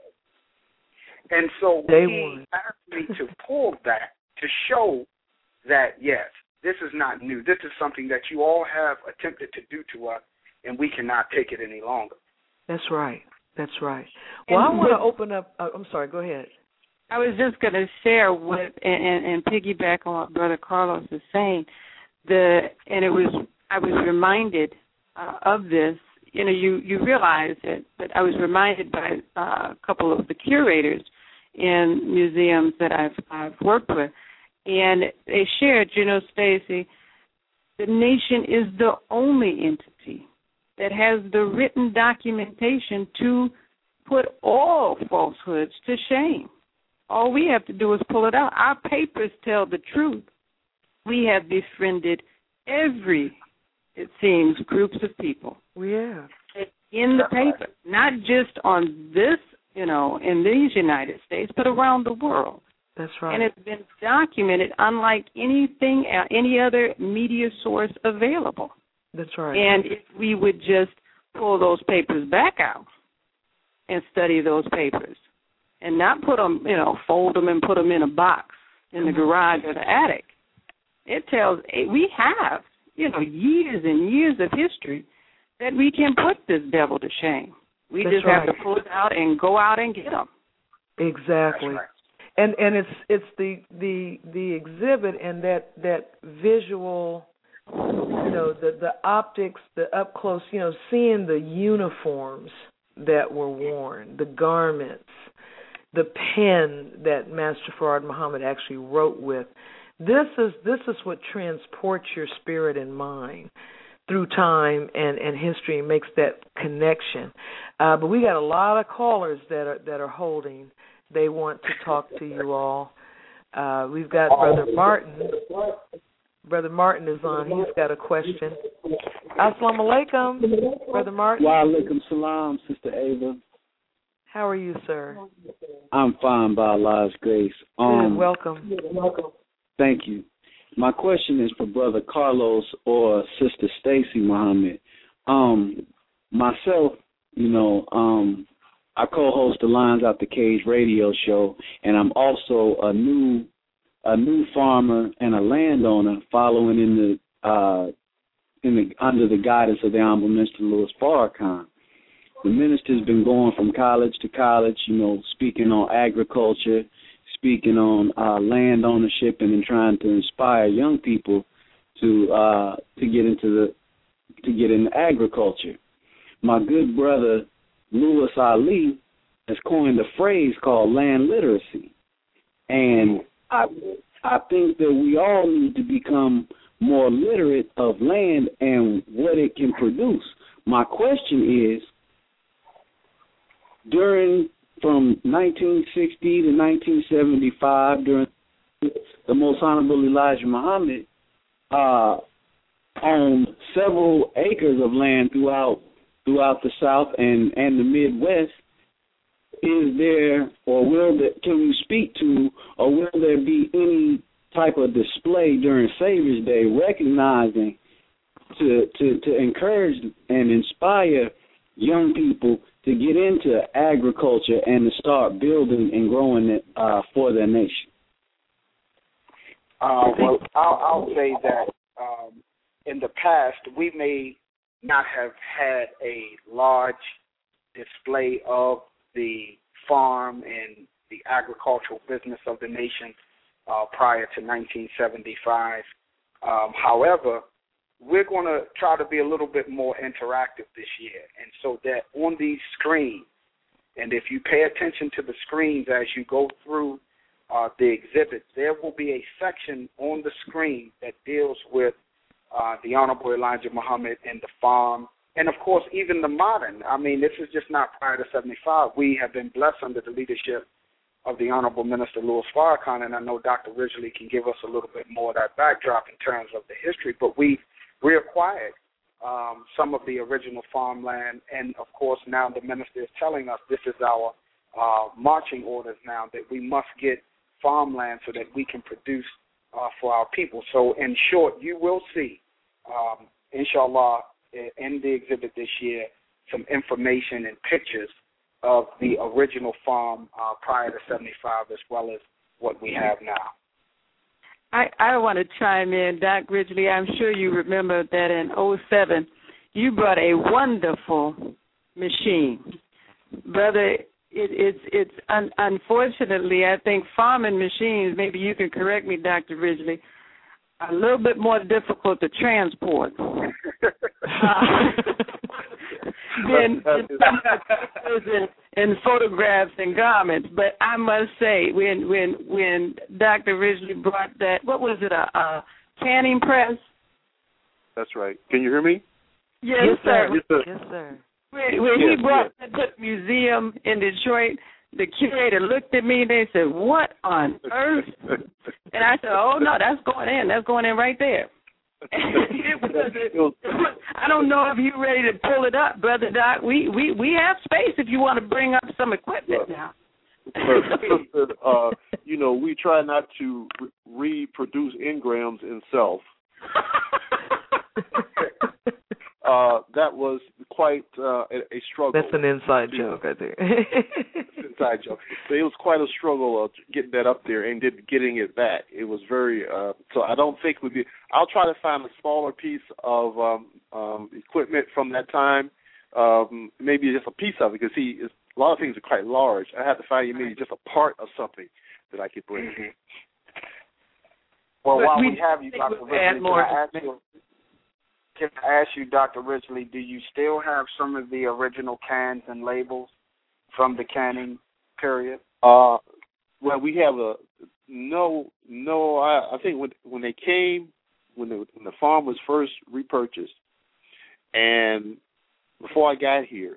And so Day he one. asked me to pull that to show that, yes, this is not new. This is something that you all have attempted to do to us, and we cannot take it any longer. That's right. That's right. Well, and I want to open up. Uh, I'm sorry. Go ahead. I was just going to share with and, and, and piggyback on what Brother Carlos is saying. The and it was I was reminded uh, of this. You know, you, you realize it, but I was reminded by uh, a couple of the curators in museums that I've I've worked with, and they shared, you know, Stacy, the nation is the only entity that has the written documentation to put all falsehoods to shame. All we have to do is pull it out. Our papers tell the truth. We have befriended every, it seems, groups of people. We have. In the paper, not just on this, you know, in these United States, but around the world. That's right. And it's been documented unlike anything, any other media source available. That's right. And if we would just pull those papers back out and study those papers and not put them, you know, fold them and put them in a box in the garage or the attic, it tells, we have, you know, years and years of history that we can put this devil to shame. We That's just right. have to pull it out and go out and get them. Exactly. Right. And and it's it's the the the exhibit and that that visual, you know, the the optics, the up close, you know, seeing the uniforms that were worn, the garments, the pen that Master Fard Muhammad actually wrote with. This is this is what transports your spirit and mind through time and, and history and makes that connection. Uh, but we got a lot of callers that are that are holding. They want to talk to you all. Uh, we've got Brother Martin. Brother Martin is on. He's got a question. Assalamu alaikum, Brother Martin. Wa alaikum salam, Sister Ava. How are you, sir? I'm fine by Allah's grace. Um, Good, welcome. Thank you. My question is for Brother Carlos or Sister Stacy Muhammad. Um, myself, you know, um, I co-host the Lines Out the Cage radio show, and I'm also a new a new farmer and a landowner following in the uh, in the under the guidance of the Honorable Minister Louis Farrakhan. The minister's been going from college to college, you know, speaking on agriculture, speaking on uh, land ownership, and then trying to inspire young people to uh, to get into the to get into agriculture. My good brother Louis Ali has coined a phrase called land literacy, and I I think that we all need to become more literate of land and what it can produce. My question is, during from nineteen sixty to nineteen seventy-five, during the Most Honorable Elijah Muhammad uh, owned several acres of land throughout throughout the South and, and the Midwest. Is there, or will there, can we speak to, or will there be any type of display during Savior's Day recognizing to, to, to encourage and inspire young people to get into agriculture and to start building and growing it uh, for their nation? Uh, well, I'll, I'll say that um, in the past, we may not have had a large display of the farm and the agricultural business of the nation uh, prior to nineteen seventy-five. Um, however, we're going to try to be a little bit more interactive this year, and so that on these screens, and if you pay attention to the screens as you go through uh, the exhibits, there will be a section on the screen that deals with uh, the Honorable Elijah Muhammad and the farm, and, of course, even the modern. I mean, this is just not prior to seventy-five. We have been blessed under the leadership of the Honorable Minister Louis Farrakhan, and I know Doctor Ridgely can give us a little bit more of that backdrop in terms of the history, but we reacquired um, some of the original farmland, and, of course, now the minister is telling us this is our uh, marching orders now, that we must get farmland so that we can produce uh, for our people. So, in short, you will see, um, inshallah, in the exhibit this year, some information and pictures of the original farm uh, prior to seventy-five, as well as what we have now. I, I want to chime in, Doc Ridgely. I'm sure you remember that in oh seven, you brought a wonderful machine. Brother, it, it's, it's un, unfortunately, I think farming machines, maybe you can correct me, Doctor Ridgely, are a little bit more difficult to transport uh, than, than in, in photographs and garments. But I must say, when when when Doctor Ridgely brought that, what was it, a, a canning press? That's right. Can you hear me? Yes, Yes, sir. sir. Yes, sir. Yes, sir. When, when Yes, he brought yes. that to the museum in Detroit, the curator looked at me and they said, "What on earth?" And I said, "Oh no, that's going in. That's going in right there." it was, it was, I don't know if you're ready to pull it up, Brother Doc. We we we have space if you want to bring up some equipment now. But, uh, you know, we try not to re- reproduce engrams in self. Uh, that was quite uh, a, a struggle. That's an inside joke, I think. Inside joke. So it was quite a struggle of getting that up there and getting it back. It was very. Uh, so I don't think we'd be. I'll try to find a smaller piece of um, um, equipment from that time. Um, maybe just a piece of it, because see, it's, a lot of things are quite large. I have to find you maybe just a part of something that I could bring. Mm-hmm. Well, But while we we have you, Doctor we'll Ridgely, add can more. I ask you? Can I ask you, Doctor Ridgely, do you still have some of the original cans and labels from the canning period? Uh, well, we have a no, no. I, I think when when they came, when the when the farm was first repurchased, and before I got here,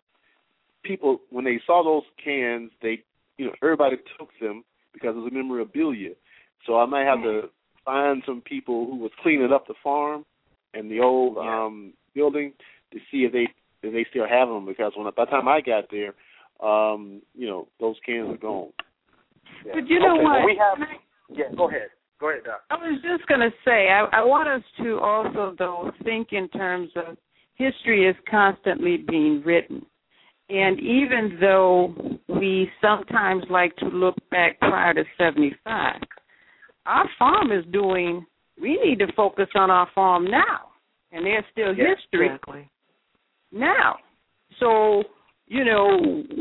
people when they saw those cans, they you know everybody took them because it was a memorabilia. So I might have to find some people who was cleaning up the farm and the old yeah. um, building to see if they if they still have them, because when by the time I got there, um, you know, those cans are gone. Yeah. But you know okay, what? well, we have. Yeah, go ahead. Go ahead, Doc. I was just going to say, I, I want us to also, though, think in terms of history is constantly being written. And even though we sometimes like to look back prior to seventy-five, our farm is doing, we need to focus on our farm now. And there's still yeah, history exactly. now. So, you know,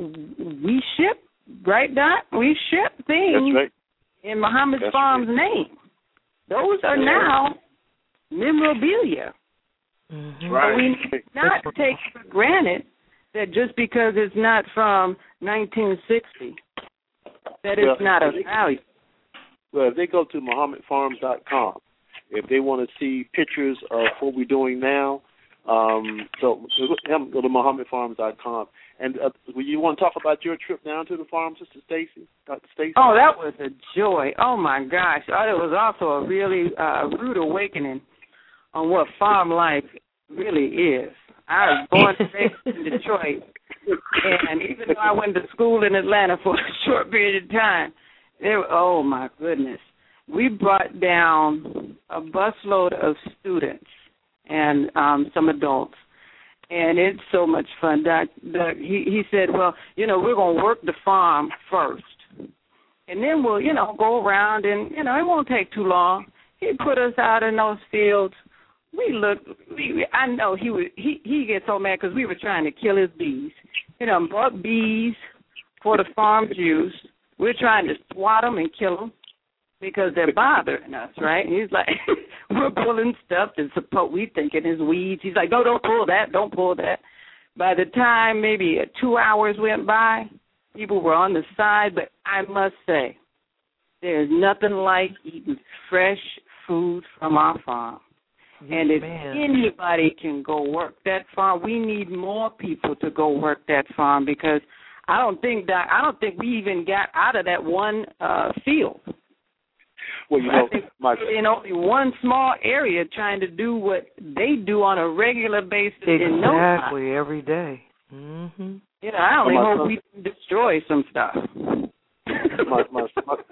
we ship, right, Doc? We ship things That's right. in Muhammad's That's farm's right. name. Those are now memorabilia. Mm-hmm. Right. But we need not take for granted that just because it's not from nineteen sixty, that it's Well, not of if they- value. Well, if they go to Muhammad Farms dot com, if they want to see pictures of what we're doing now, um, so have them go to Muhammad Farms dot com. And uh, you want to talk about your trip down to the farm, Sister Stacy, Doctor Stacy? Oh, that was a joy. Oh, my gosh. Oh, it was also a really uh, rude awakening on what farm life really is. I was born and raised in Detroit, and even though I went to school in Atlanta for a short period of time, there, oh, my goodness. We brought down a busload of students and um, some adults, and it's so much fun. Doc, Doc, he, he said, well, you know, we're going to work the farm first, and then we'll, you know, go around, and, you know, it won't take too long. He put us out in those fields. We looked, we, I know he was, he, he gets so mad because we were trying to kill his bees. You know, bought bees for the farm juice, we're trying to swat them and kill them because they're bothering us, right? And he's like, we're pulling stuff and support we thinking is weeds. He's like, no, don't pull that, don't pull that. By the time maybe two hours went by, people were on the side, but I must say, there's nothing like eating fresh food from our farm. And if Man. anybody can go work that farm, we need more people to go work that farm because I don't think that I don't think we even got out of that one uh, field. Well, you know, I think my in only one small area trying to do what they do on a regular basis Exactly, in no time. every day. Mm-hmm. You know, I only Well, my hope son- we can destroy some stuff. my, my,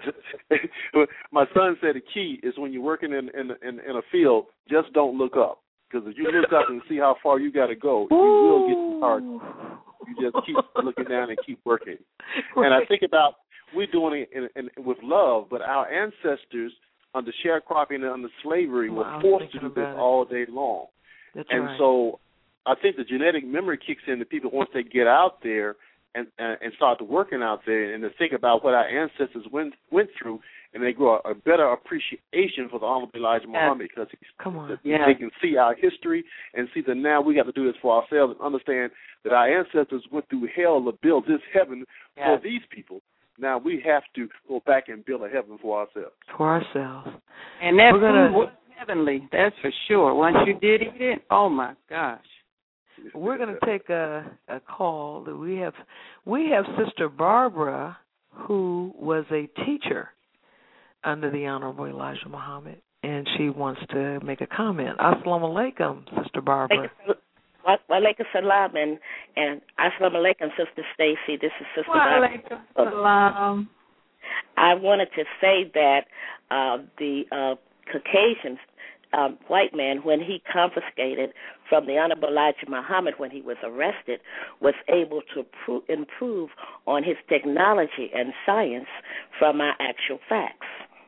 my, my son said the key is when you're working in in, in, in a field, just don't look up. Because if you look up and see how far you got to go, you will get disheartened. You just keep looking down and keep working. Right. And I think about we're doing it in, in, with love, but our ancestors under sharecropping and under slavery Well, I were was forced to thinking do this about it. all day long. That's and right. so I think the genetic memory kicks in to people once they get out there and, and and start to working out there and to think about what our ancestors went went through, and they grow a, a better appreciation for the Honorable Elijah Muhammad because he's, Come on. Yeah. they can see our history and see that now we got to do this for ourselves and understand that our ancestors went through hell to build this heaven Yeah. for these people. Now we have to go back and build a heaven for ourselves. For ourselves. And that We're gonna- food was heavenly, that's for sure. Once you did eat it, oh my gosh. We're going to take a, a call. That we have we have Sister Barbara, who was a teacher under the Honorable Elijah Muhammad, and she wants to make a comment. Assalamu alaikum, Sister Barbara. Wa alaikum salam and and assalamu alaikum, Sister Stacy. This is Sister Wa Barbara. alaikum salam. I wanted to say that uh, the uh, Caucasian uh, white man, when he confiscated from the Honorable Elijah Muhammad when he was arrested, was able to pro- improve on his technology and science from our actual facts.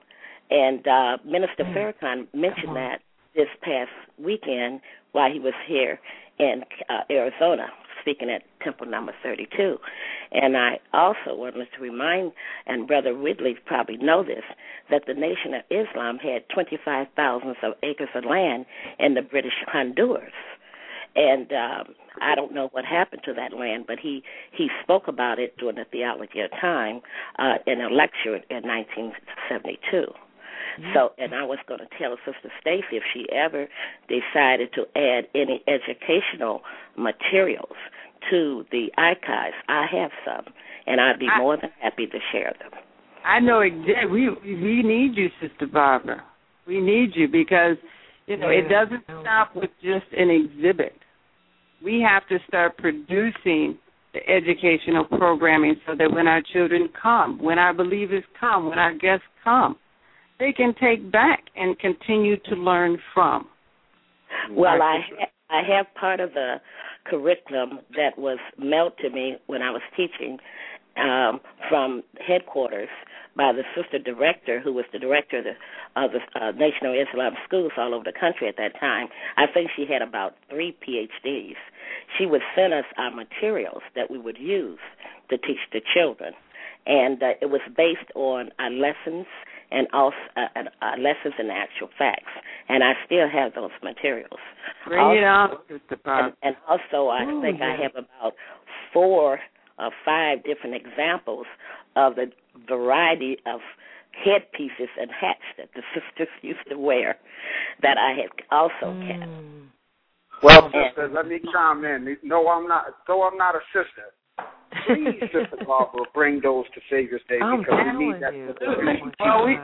And uh, Minister mm. Farrakhan mentioned that this past weekend while he was here in uh, Arizona, speaking at Temple Number thirty-two. And I also wanted to remind, and Brother Ridley probably know this, that the Nation of Islam had twenty-five thousand of acres of land in the British Honduras. And um, I don't know what happened to that land, but he, he spoke about it during the Theology of Time uh, in a lecture in nineteen seventy-two. So, and I was going to tell Sister Stacy if she ever decided to add any educational materials to the archives, I have some, and I'd be I, more than happy to share them. I know exactly. We we need you, Sister Barbara. We need you because you know yeah. it doesn't stop with just an exhibit. We have to start producing the educational programming so that when our children come, when our believers come, when our guests come, they can take back and continue to learn from. Well, I ha- I have part of the curriculum that was mailed to me when I was teaching um, from headquarters by the sister director, who was the director of the, of the uh, Nation of Islam schools all over the country at that time. I think she had about three P H Ds. She would send us our materials that we would use to teach the children, and uh, it was based on our lessons and also uh, uh, lessons and actual facts. And I still have those materials. Bring also, it on, Sister and, and also, I Ooh, think yeah. I have about four or five different examples of the variety of headpieces and hats that the sisters used to wear that I had also mm. kept. Well, sister, let me chime in. No, I'm not. Though I'm not a sister. Please, Sister Barbara, bring those to Savior's Day I'm because we need that. You. Well, we,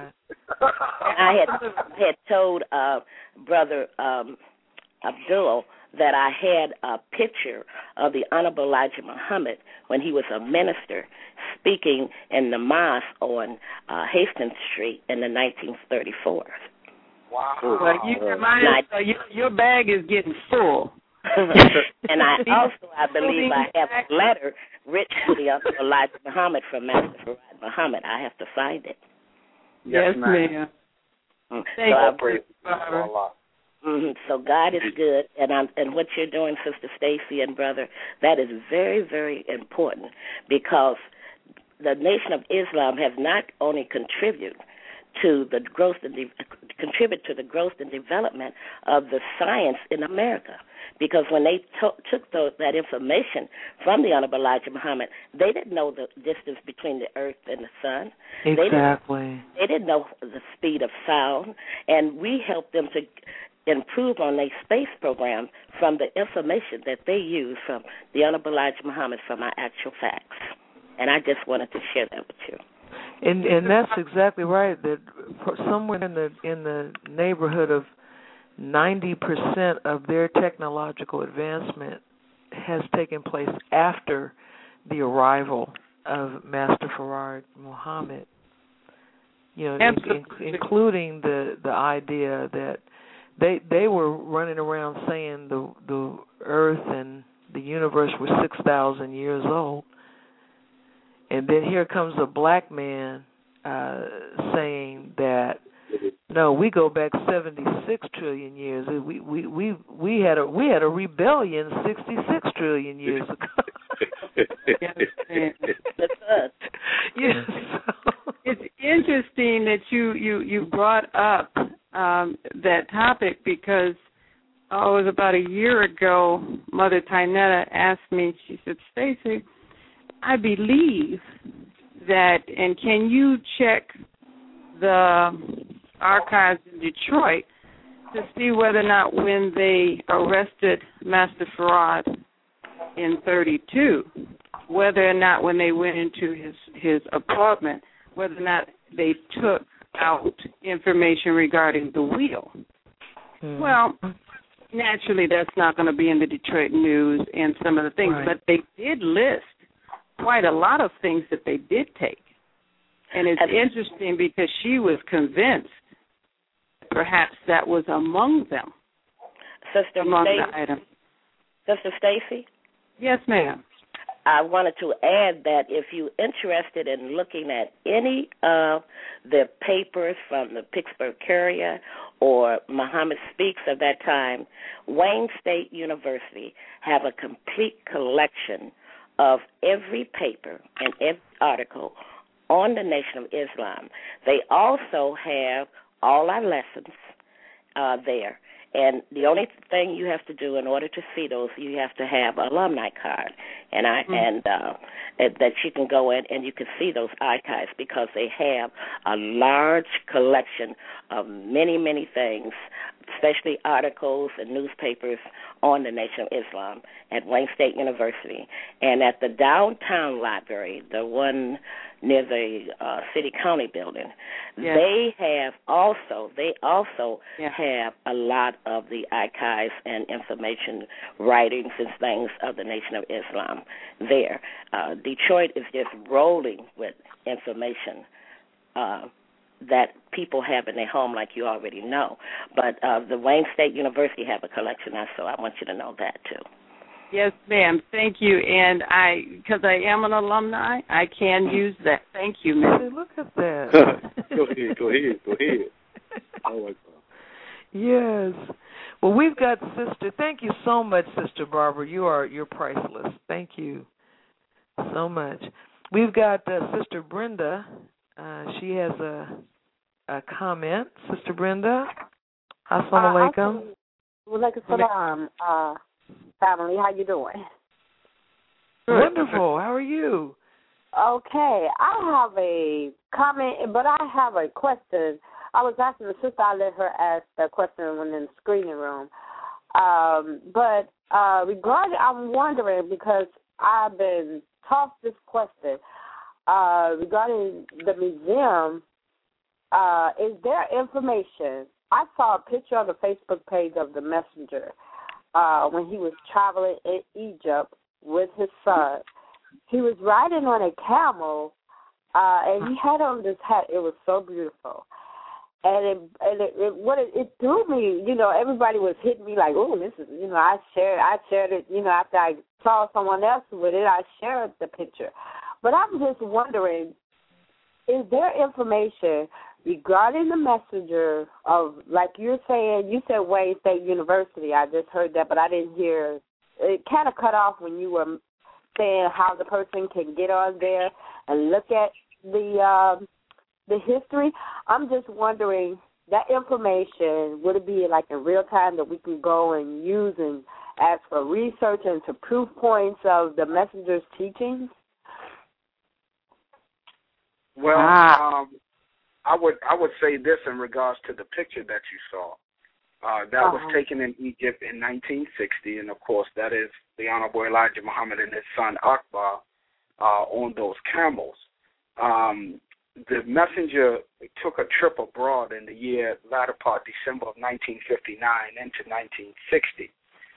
I had had told uh, Brother um, Abdul that I had a picture of the Honorable Elijah Muhammad when he was a minister speaking in the mosque on uh, Hastings Street in the nineteen thirty-four. Wow. Well, you remind us, uh, your, your bag is getting full. And I also, I believe I have a letter written to the Honorable Elijah Muhammad from Master Farad Muhammad. I have to find it. Yes, yes ma'am. Mm. Thank so you, praise Allah. Mm-hmm. So God is good, and I'm, and what you're doing, Sister Stacy and Brother, that is very, very important because the Nation of Islam has not only contributed to the growth and de- contribute to the growth and development of the science in America. Because when they to- took the, that information from the Honorable Elijah Muhammad, they didn't know the distance between the earth and the sun. Exactly. They didn't, they didn't know the speed of sound, and we helped them to improve on their space program from the information that they use from the Honorable Elijah Muhammad from our actual facts. And I just wanted to share that with you. And and that's exactly right. That somewhere in the in the neighborhood of ninety percent of their technological advancement has taken place after the arrival of Master Farad Muhammad. You know, in, in, including the the idea that they they were running around saying the the Earth and the universe were six thousand years old. And then here comes a black man uh, saying that no, we go back seventy-six trillion years. We we we we had a we had a rebellion sixty-six trillion years ago. yes. It's interesting that you you you brought up um, that topic because oh, it was about a year ago. Mother Tynetta asked me. She said, "Stacy, I believe that, and can you check the archives in Detroit to see whether or not when they arrested Master Farad in thirty-two, whether or not when they went into his, his apartment, whether or not they took out information regarding the wheel." Mm. Well, naturally that's not going to be in the Detroit News and some of the things, right. But they did list quite a lot of things that they did take. And it's interesting because she was convinced perhaps that was among them. Sister among Stacey, the items. Sister Stacy? Yes, ma'am. I wanted to add that if you're interested in looking at any of the papers from the Pittsburgh Courier or Muhammad Speaks of that time, Wayne State University have a complete collection of every paper and every article on the Nation of Islam. They also have all our lessons uh, there. And the only thing you have to do in order to see those, you have to have an alumni card, and I mm-hmm. and uh, that you can go in and you can see those archives because they have a large collection of many, many things, especially articles and newspapers on the Nation of Islam at Wayne State University. And at the downtown library, the one near the uh, city county building, yes. they have also they also yes. have a lot of the archives and information, writings and things of the Nation of Islam there. Uh, Detroit is just rolling with information uh, that people have in their home, like you already know. But uh, the Wayne State University have a collection, so I want you to know that too. Yes, ma'am. Thank you. And I, because I am an alumni, I can use that. Thank you, ma'am. Look at that. Go ahead, go ahead, go ahead. Oh, my God. Yes. Well, we've got Sister. Thank you so much, Sister Barbara. You are you're priceless. Thank you so much. We've got uh, Sister Brenda. Uh, she has a a comment. Sister Brenda. Assalamu alaikum. Wa alaikum salam. Uh, family, how you doing? Wonderful. How are you? Okay. I have a comment, but I have a question. I was asking the sister, I let her ask the question when in the screening room. Um, but uh, regarding, I'm wondering, because I've been tossed this question, uh, regarding the museum, uh, is there information? I saw a picture on the Facebook page of the messenger uh, when he was traveling in Egypt with his son. He was riding on a camel, uh, and he had on this hat. It was so beautiful. And it, and it, it what it, it threw me, you know, everybody was hitting me like, oh, this is, you know, I shared, I shared it, you know, after I saw someone else with it, I shared the picture. But I'm just wondering, is there information regarding the messenger of, like you're saying, you said Wayne State University, I just heard that, but I didn't hear, it kind of cut off when you were saying how the person can get on there and look at the um, the history. I'm just wondering, that information, would it be like in real time that we can go and use and ask for research and to proof points of the messenger's teachings? Well, ah. um, I would I would say this in regards to the picture that you saw. Uh, that uh-huh. was taken in Egypt in nineteen sixty, and of course that is the Honorable Elijah Muhammad and his son Akbar uh, on those camels. Um, the messenger took a trip abroad in the year latter part December of nineteen fifty-nine into nineteen sixty.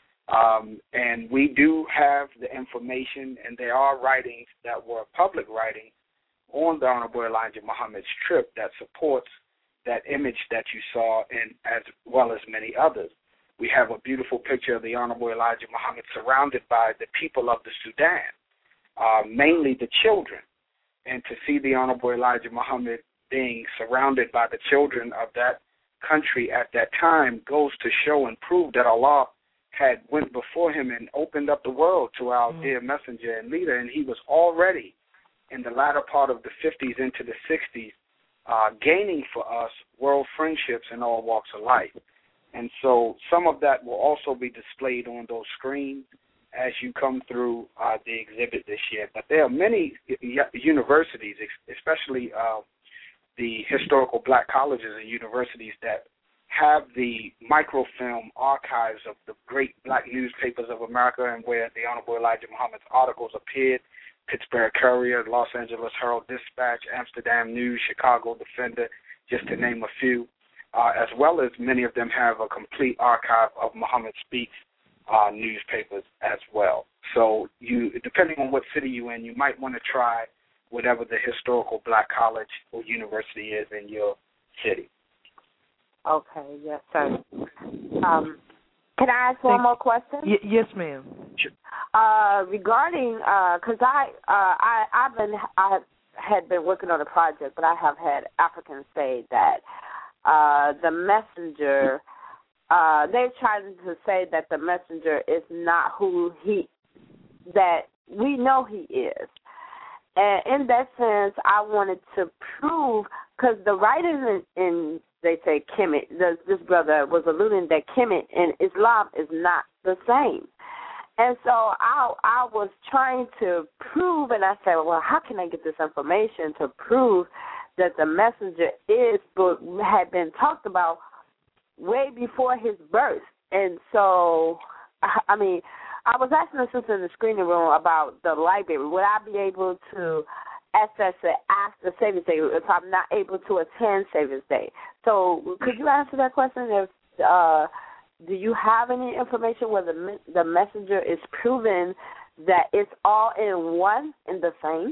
Um, and we do have the information, and there are writings that were public writings on the Honorable Elijah Muhammad's trip that supports that image that you saw, and as well as many others. We have a beautiful picture of the Honorable Elijah Muhammad surrounded by the people of the Sudan, uh, mainly the children. And to see the Honorable Elijah Muhammad being surrounded by the children of that country at that time goes to show and prove that Allah had went before him and opened up the world to our mm-hmm. dear messenger and leader, and he was already in the latter part of the fifties into the sixties uh, gaining for us world friendships in all walks of life. And so some of that will also be displayed on those screens as you come through uh, the exhibit this year. But there are many universities, especially uh, the historical black colleges and universities, that have the microfilm archives of the great black newspapers of America, and where the Honorable Elijah Muhammad's articles appeared: Pittsburgh Courier, Los Angeles Herald-Dispatch, Amsterdam News, Chicago Defender, just to name a few, uh, as well as many of them have a complete archive of Muhammad Speaks uh, newspapers as well. So you, depending on what city you're in, you might want to try whatever the historical black college or university is in your city. Okay, yes, sir. Um, can I ask one more question? Y- yes, ma'am. Sure. Uh, regarding, because uh, I, uh, I, I've been, I had been working on a project, but I have had Africans say that uh, the messenger, uh, they're trying to say that the messenger is not who he, that we know he is. And in that sense, I wanted to prove, because the writers in, in they say Kemet, this, this brother was alluding that Kemet and Islam is not the same. And so I I was trying to prove, and I said, well, how can I get this information to prove that the messenger is, but had been talked about way before his birth. And so, I mean, I was asking the sister in the screening room about the library. Would I be able to access it after Savior's Day if I'm not able to attend Savior's Day? So could you answer that question? If uh, do you have any information where the the messenger is proven that it's all in one and the same?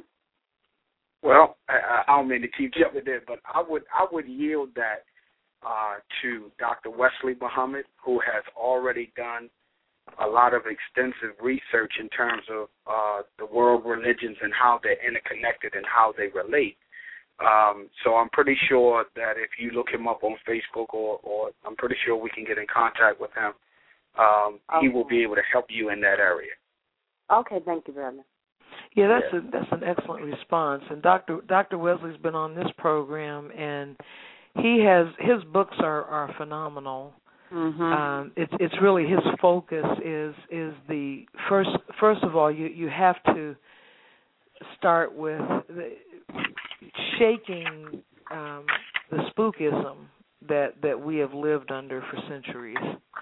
Well, I, I don't mean to keep jumping there, but I would I would yield that uh, to Doctor Wesley Muhammad, who has already done a lot of extensive research in terms of uh, the world religions and how they're interconnected and how they relate. Um, so I'm pretty sure that if you look him up on Facebook, or, or I'm pretty sure we can get in contact with him, um, okay. he will be able to help you in that area. Okay, thank you very much. Yeah, that's a, that's an excellent response. And Doctor Doctor Wesley's been on this program, and he has his books are, are phenomenal. Mm-hmm. Um, it's it's really his focus is is the first first of all you, you have to start with the, shaking um, the spookism that that we have lived under for centuries.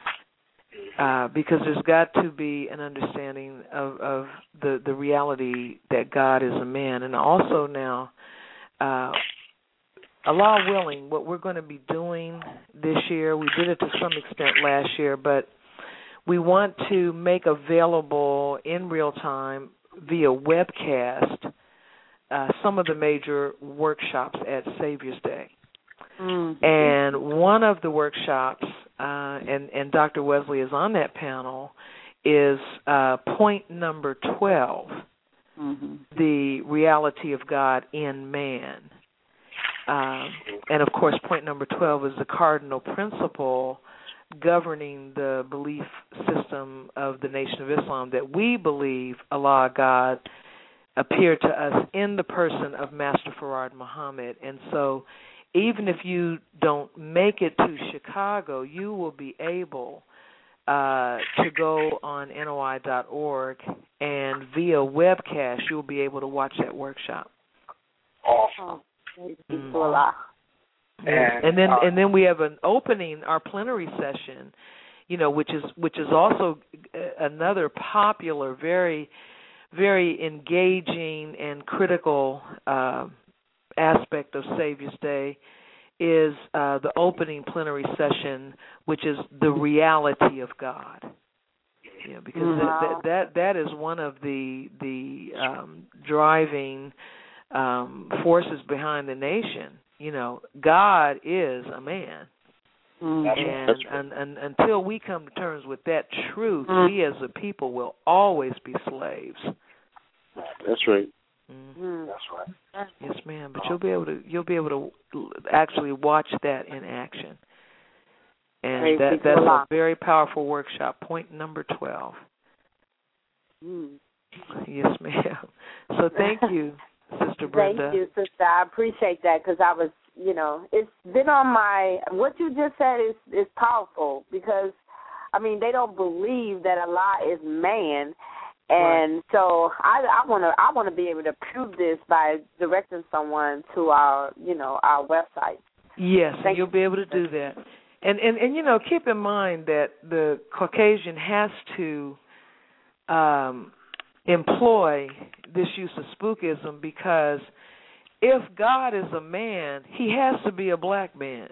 Uh, because there's got to be an understanding of, of the, the reality that God is a man. And also now, uh, Allah willing, what we're going to be doing this year, we did it to some extent last year, but we want to make available in real time via webcast uh, some of the major workshops at Savior's Day. Mm-hmm. And one of the workshops, uh, and, and Doctor Wesley is on that panel, is uh, point number twelve, mm-hmm. the reality of God in man. Um, and, of course, point number twelve is the cardinal principle governing the belief system of the Nation of Islam, that we believe Allah, God, appeared to us in the person of Master Farad Muhammad. And so even if you don't make it to Chicago, you will be able uh, to go on N O I dot org, and via webcast you'll be able to watch that workshop. Awesome. Mm. And, and then uh, and then we have an opening, our plenary session, you know, which is which is also another popular, very, very engaging and critical uh, aspect of Savior's Day, is uh, the opening plenary session, which is the reality of God. Yeah, because wow. that, that that is one of the the um, driving um, forces behind the nation. You know, God is a man, mm-hmm. and, and, and, and until we come to terms with that truth, mm-hmm. we as a people will always be slaves. That's right. Mm-hmm. That's right. Yes, ma'am. But you'll be able to you'll be able to actually watch that in action, and that that's a very powerful workshop. Point number twelve. Mm. Yes, ma'am. So thank you. Sister Brenda. Thank you, sister. I appreciate that, because I was, you know, it's been on my, what you just said is, is powerful, because, I mean, they don't believe that Allah is man, and right. so I want to I want to be able to prove this by directing someone to our, you know, our website. Yes, and you'll be able to do that. And, and, and, you know, keep in mind that the Caucasian has to um, employ this use of spookism, because if God is a man, he has to be a black man.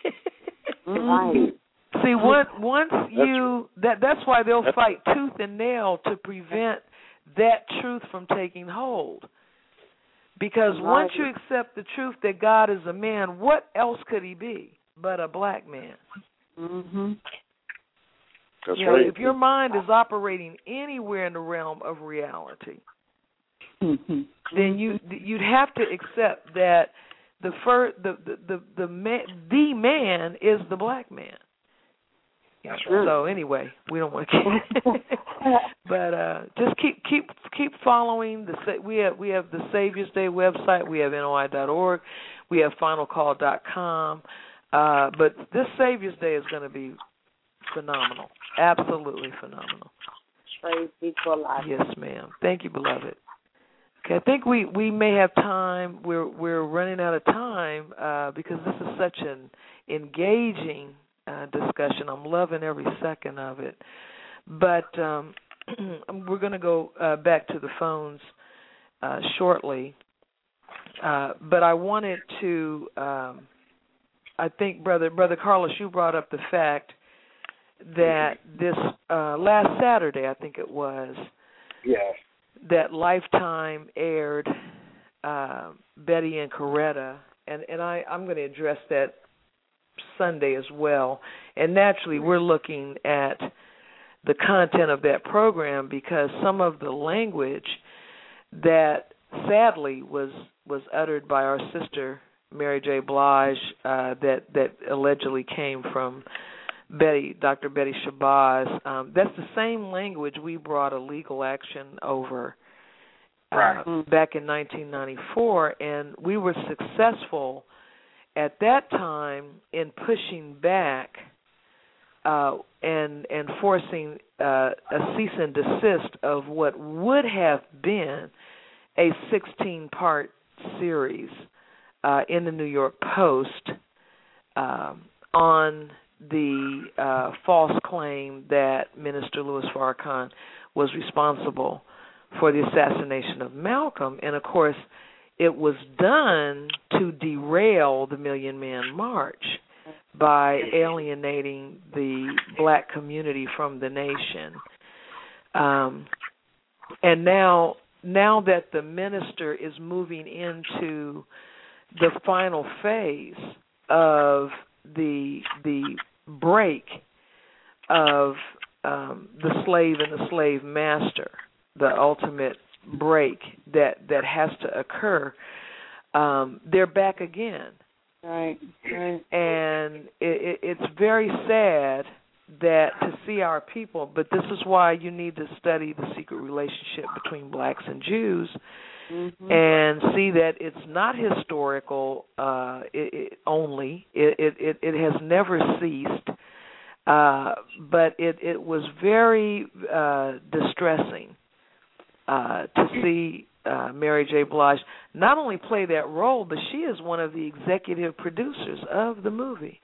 Right. See, once, once you, that that's why they'll fight tooth and nail to prevent that truth from taking hold. Because once you accept the truth that God is a man, what else could he be but a black man? Mm-hmm. That's you know, right. if your mind is operating anywhere in the realm of reality, mm-hmm. then you you'd have to accept that the fir- the the the the man, the man is the black man. That's right. So anyway, we don't want to keep, but uh, just keep keep keep following the. We have we have the Savior's Day website. We have N O I dot org. We have final call dot com. Uh, but this Savior's Day is going to be phenomenal. Absolutely phenomenal. Praise be to Allah. Yes, ma'am. Thank you, beloved. Okay, I think we, we may have time. We're we're running out of time uh, because this is such an engaging uh, discussion. I'm loving every second of it. But um, we're going to go uh, back to the phones uh, shortly. Uh, but I wanted to. Um, I think, brother, brother Carlos, you brought up the fact that this uh, last Saturday, I think it was, yes, that Lifetime aired uh, Betty and Coretta, and, and I, I'm going to address that Sunday as well. And naturally, we're looking at the content of that program, because some of the language that sadly was was uttered by our sister Mary J. Blige, uh, that that allegedly came from Betty, Doctor Betty Shabazz. Um, that's the same language we brought a legal action over uh, right. back in nineteen ninety-four, and we were successful at that time in pushing back uh, and and forcing uh, a cease and desist of what would have been a sixteen-part series uh, in the New York Post um, on the uh, false claim that Minister Louis Farrakhan was responsible for the assassination of Malcolm. And, of course, it was done to derail the Million Man March by alienating the black community from the nation. Um, and now, now that the minister is moving into the final phase of the the break of um, the slave and the slave master, the ultimate break that, that has to occur, um, they're back again. Right, right. And it, it, it's very sad that to see our people, but this is why you need to study the secret relationship between blacks and Jews, mm-hmm. and see that it's not historical uh, it, it only. It, it it has never ceased, uh, but it, it was very uh, distressing uh, to see uh, Mary J. Blige not only play that role, but she is one of the executive producers of the movie.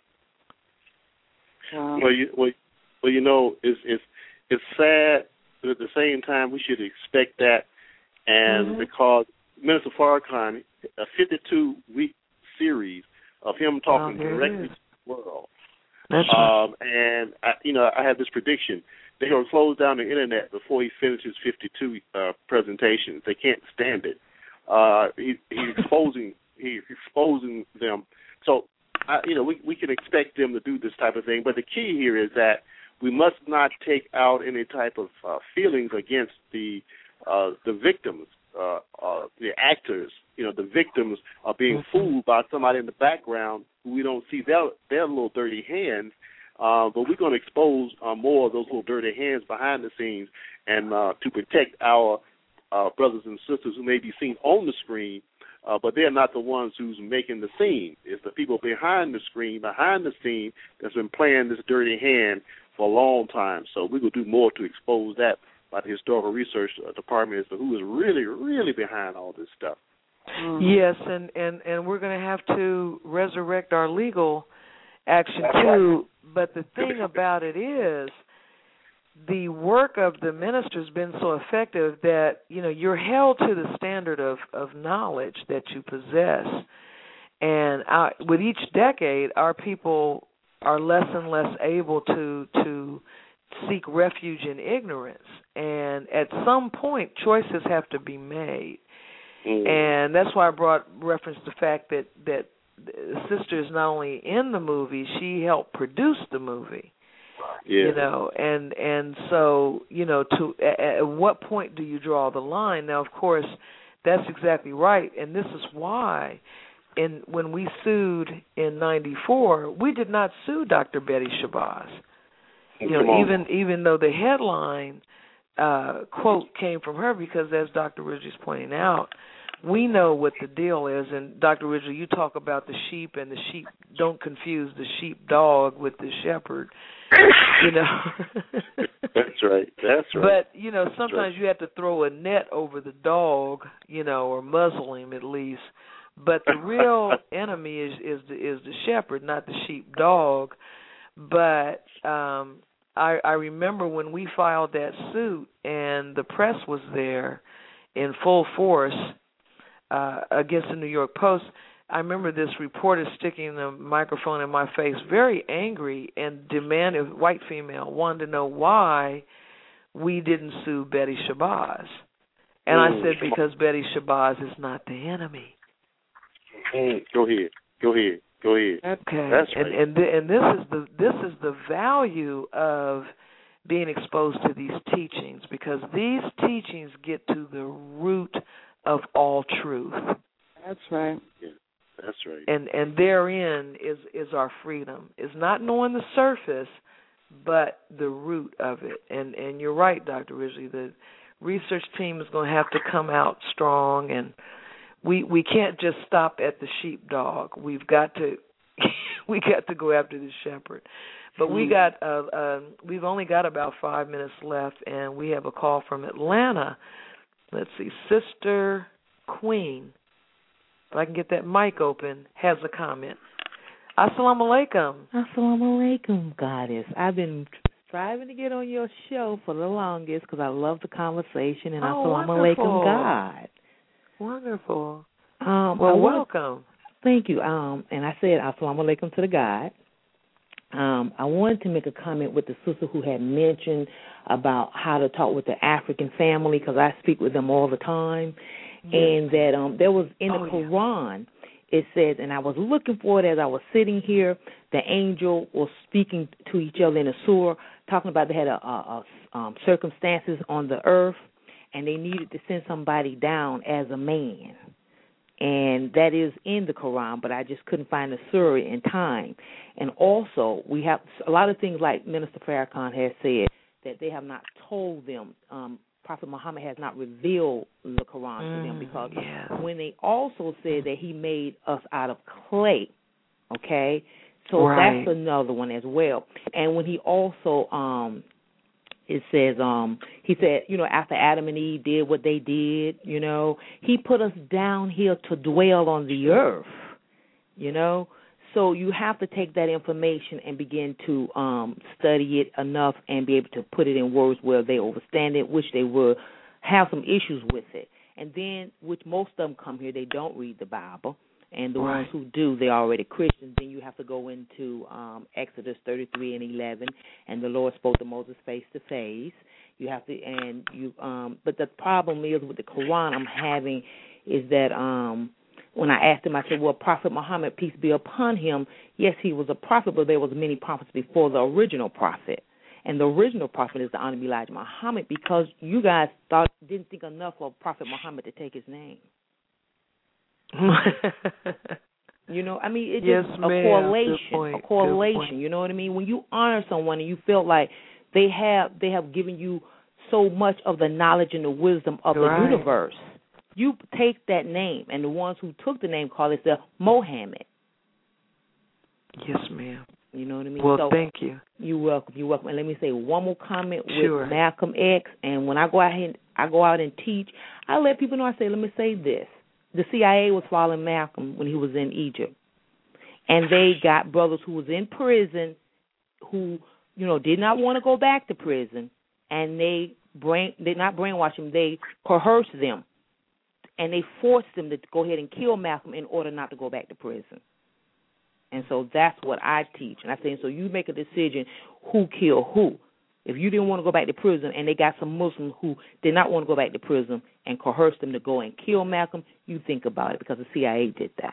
Well, you well, well, you know, it's it's it's sad, but at the same time, we should expect that, and mm-hmm. because Minister Farrakhan, a fifty-two week series of him talking oh, directly to the world, That's um, right. and I, you know, I have this prediction: they're going to close down the internet before he finishes fifty-two uh, presentations. They can't stand it. Uh, he, he's exposing he's exposing them. So. Uh, you know, we, we can expect them to do this type of thing, but the key here is that we must not take out any type of uh, feelings against the uh, the victims, uh, uh, the actors. You know, the victims are being fooled by somebody in the background who we don't see their their little dirty hands, uh, but we're going to expose uh, more of those little dirty hands behind the scenes, and uh, to protect our uh, brothers and sisters who may be seen on the screen. Uh, but they're not the ones who's making the scene. It's the people behind the screen, behind the scene, that's been playing this dirty hand for a long time. So we will do more to expose that by the Historical Research Department as to who is really, really behind all this stuff. Mm-hmm. Yes, and, and, and we're going to have to resurrect our legal action too. But the thing about it is, the work of the minister has been so effective that, you know, you're held to the standard of, of knowledge that you possess. And our, with each decade, our people are less and less able to to seek refuge in ignorance. And at some point, choices have to be made. Mm. And that's why I brought reference to the fact that, that the sister is not only in the movie, she helped produce the movie. Yeah. You know, and and so, you know, to at, at what point do you draw the line? Now, of course, that's exactly right, and this is why, in when we sued in ninety-four, we did not sue Doctor Betty Shabazz. You know, even even though the headline uh, quote came from her, because as Doctor Ridgely's pointing out, we know what the deal is. And Doctor Ridgely, you talk about the sheep, and the sheep, don't confuse the sheep dog with the shepherd. You know. That's right. That's right. But, you know, sometimes right. you have to throw a net over the dog, you know, or muzzle him at least. But the real enemy is is the, is the shepherd, not the sheep dog. But um, I, I remember when we filed that suit and the press was there in full force uh, against the New York Post. I remember this reporter sticking the microphone in my face, very angry, and demanded, white female, wanted to know why we didn't sue Betty Shabazz. And mm. I said, because Betty Shabazz is not the enemy. Mm. Go ahead. Go ahead. Go ahead. Okay. That's right. And and, th- and this is the this is the value of being exposed to these teachings, because these teachings get to the root of all truth. That's right. Yeah. That's right. And and therein is, is our freedom. It's not knowing the surface, but the root of it. And and you're right, Doctor Ridgely. The research team is going to have to come out strong, and we we can't just stop at the sheepdog. We've got to we got to go after the shepherd. But we got uh, uh, we've only got about five minutes left, and we have a call from Atlanta. Let's see, Sister Queen. If I can get that mic open, has a comment. Assalamu alaikum. Assalamu alaikum, Goddess. I've been striving to get on your show for the longest because I love the conversation. And oh, assalamu wonderful. alaikum, God. Wonderful. Um, well, want, welcome. Thank you. Um, and I said assalamu alaikum to the God. Um, I wanted to make a comment with the sister who had mentioned about how to talk with the African family, because I speak with them all the time. Yes. And that um, there was in the oh, Quran, yeah. it says, and I was looking for it as I was sitting here, the angel was speaking to each other in a surah, talking about they had a, a, a um, circumstances on the earth, and they needed to send somebody down as a man. and that is in the Quran, but I just couldn't find the surah in time. And also, we have a lot of things like Minister Farrakhan has said, that they have not told them. Um, Prophet Muhammad has not revealed the Quran mm, to them, because yes. when they also said that he made us out of clay, okay? So right. that's another one as well. And when he also, um, it says, um, he said, you know, after Adam and Eve did what they did, you know, he put us down here to dwell on the earth, you know. So you have to take that information and begin to um, study it enough and be able to put it in words where they understand it, which they will have some issues with it. And then, which most of them come here, they don't read the Bible. And the right. ones who do, they're already Christians. Then you have to go into um, Exodus thirty-three and eleven, and the Lord spoke to Moses face to face. You have to, and you. Um, but the problem is with the Quran I'm having is that um, when I asked him, I said, "Well, Prophet Muhammad, peace be upon him, yes, he was a prophet, but there was many prophets before the original prophet." And the original prophet is the Honorable Elijah Muhammad, because you guys thought didn't think enough of Prophet Muhammad to take his name. You know, I mean, it's yes, just a ma'am. correlation, a correlation. You know what I mean? When you honor someone and you feel like they have they have given you so much of the knowledge and the wisdom of right. the universe, you take that name, and the ones who took the name call it the Mohammed. Yes, ma'am. You know what I mean? Well, so, thank you. You're welcome. You're welcome. And let me say one more comment with sure. Malcolm X. And when I go out here, I go out and teach, I let people know. I say, let me say this. The C I A was following Malcolm when he was in Egypt, and they got brothers who was in prison who, you know, did not want to go back to prison, and they brain did not brainwash them. They coerced them, and they forced them to go ahead and kill Malcolm in order not to go back to prison. And so that's what I teach. And I say, so you make a decision who killed who. If you didn't want to go back to prison, and they got some Muslims who did not want to go back to prison and coerced them to go and kill Malcolm, you think about it, because the C I A did that.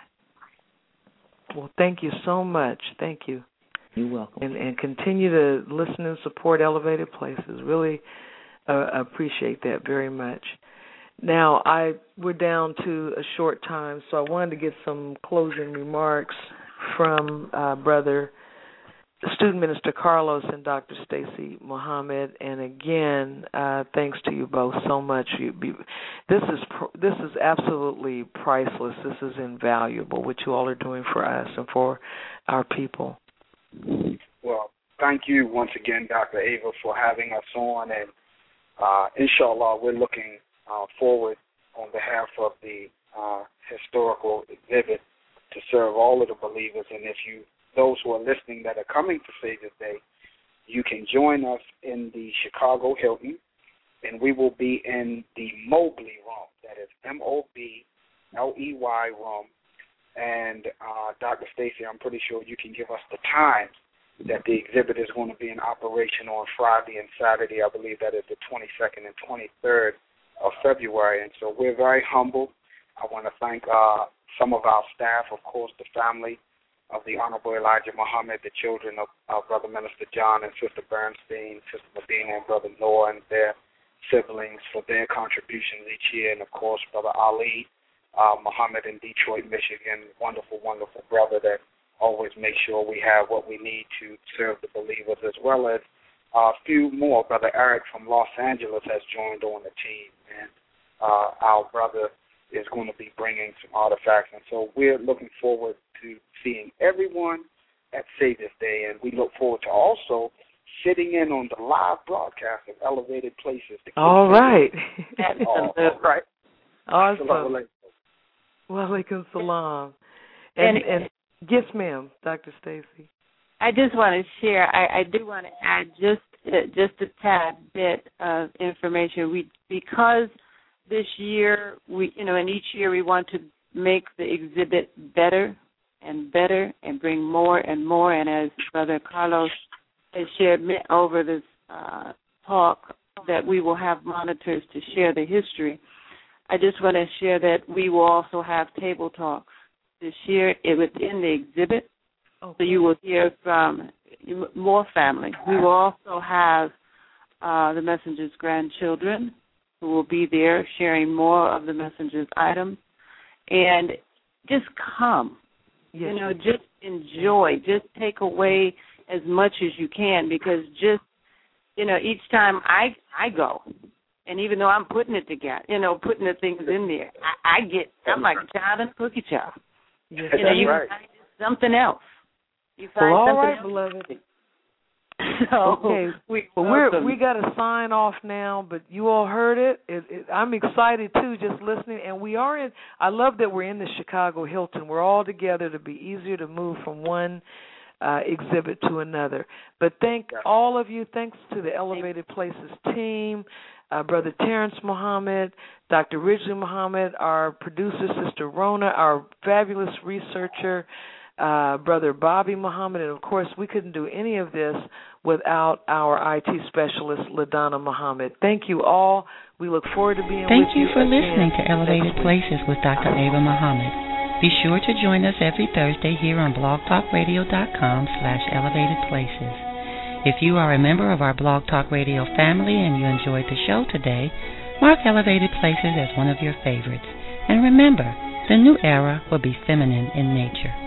Well, thank you so much. Thank you. You're welcome. And, and continue to listen and support Elevated Places. Really uh, appreciate that very much. Now, I we're down to a short time, so I wanted to get some closing remarks from uh, Brother Student Minister Carlos and Doctor Stacy Muhammad. And again, uh, thanks to you both so much. You be, this is pr- this is absolutely priceless. This is invaluable, what you all are doing for us and for our people. Well, thank you once again, Doctor Ava, for having us on. And uh, inshallah, we're looking uh, forward on behalf of the uh, historical exhibit to serve all of the believers. And if you those who are listening that are coming to Savior's Day, you can join us in the Chicago Hilton, and we will be in the Mobley room. That is M O B L E Y room. And uh, Doctor Stacy, I'm pretty sure you can give us the time that the exhibit is going to be in operation on Friday and Saturday. I believe that is the twenty-second and twenty-third of February. And so we're very humble. I want to thank uh, some of our staff, of course, the family of the Honorable Elijah Muhammad, the children of uh, Brother Minister John and Sister Bernstein, Sister Medina and Brother Noah and their siblings for their contributions each year, and, of course, Brother Ali uh, Muhammad in Detroit, Michigan, wonderful, wonderful brother that always makes sure we have what we need to serve the believers, as well as a few more. Brother Eric from Los Angeles has joined on the team, and uh, our brother is going to be bringing some artifacts. And so we're looking forward to seeing everyone at Savior's Day, and we look forward to also sitting in on the live broadcast of Elevated Places. All right. That's all, all right. Awesome. Wa alaikum salam. And, and, and yes, ma'am, Doctor Stacy. I just want to share. I, I do want to add just uh, just a tad bit of information. We because this year we, you know, and each year we want to make the exhibit better and better and bring more and more. And as Brother Carlos has shared over this uh, talk, that we will have monitors to share the history. I just want to share that we will also have table talks this year within the exhibit. Okay. So you will hear from more family. We will also have uh, the messenger's grandchildren who will be there sharing more of the messenger's items. and just come. Yes. You know, just enjoy. Just take away as much as you can, because just, you know, each time I I go, and even though I'm putting it together, you know, putting the things in there, I, I get, I'm like a child in a cookie jar. Yes, you know, you right. find something else. You find well, all something right, else. beloved. So okay, we well, we're we got to sign off now, but you all heard it. It, it. I'm excited too, just listening. And we are in. I love that we're in the Chicago Hilton. We're all together to be easier to move from one uh, exhibit to another. But thank all of you. Thanks to the Elevated Places team, uh, Brother Terrence Muhammad, Doctor Ridgely Muhammad, our producer, Sister Rona, our fabulous researcher, Uh, Brother Bobby Muhammad, and of course we couldn't do any of this without our I T specialist, LaDonna Muhammad. Thank you all. We look forward to being Thank with you. you Thank you for again listening to Elevated next Places week. with Doctor Ava Muhammad. Be sure to join us every Thursday here on blogtalkradio.com slash elevated places. If you are a member of our Blog Talk Radio family and you enjoyed the show today, mark Elevated Places as one of your favorites. And remember, the new era will be feminine in nature.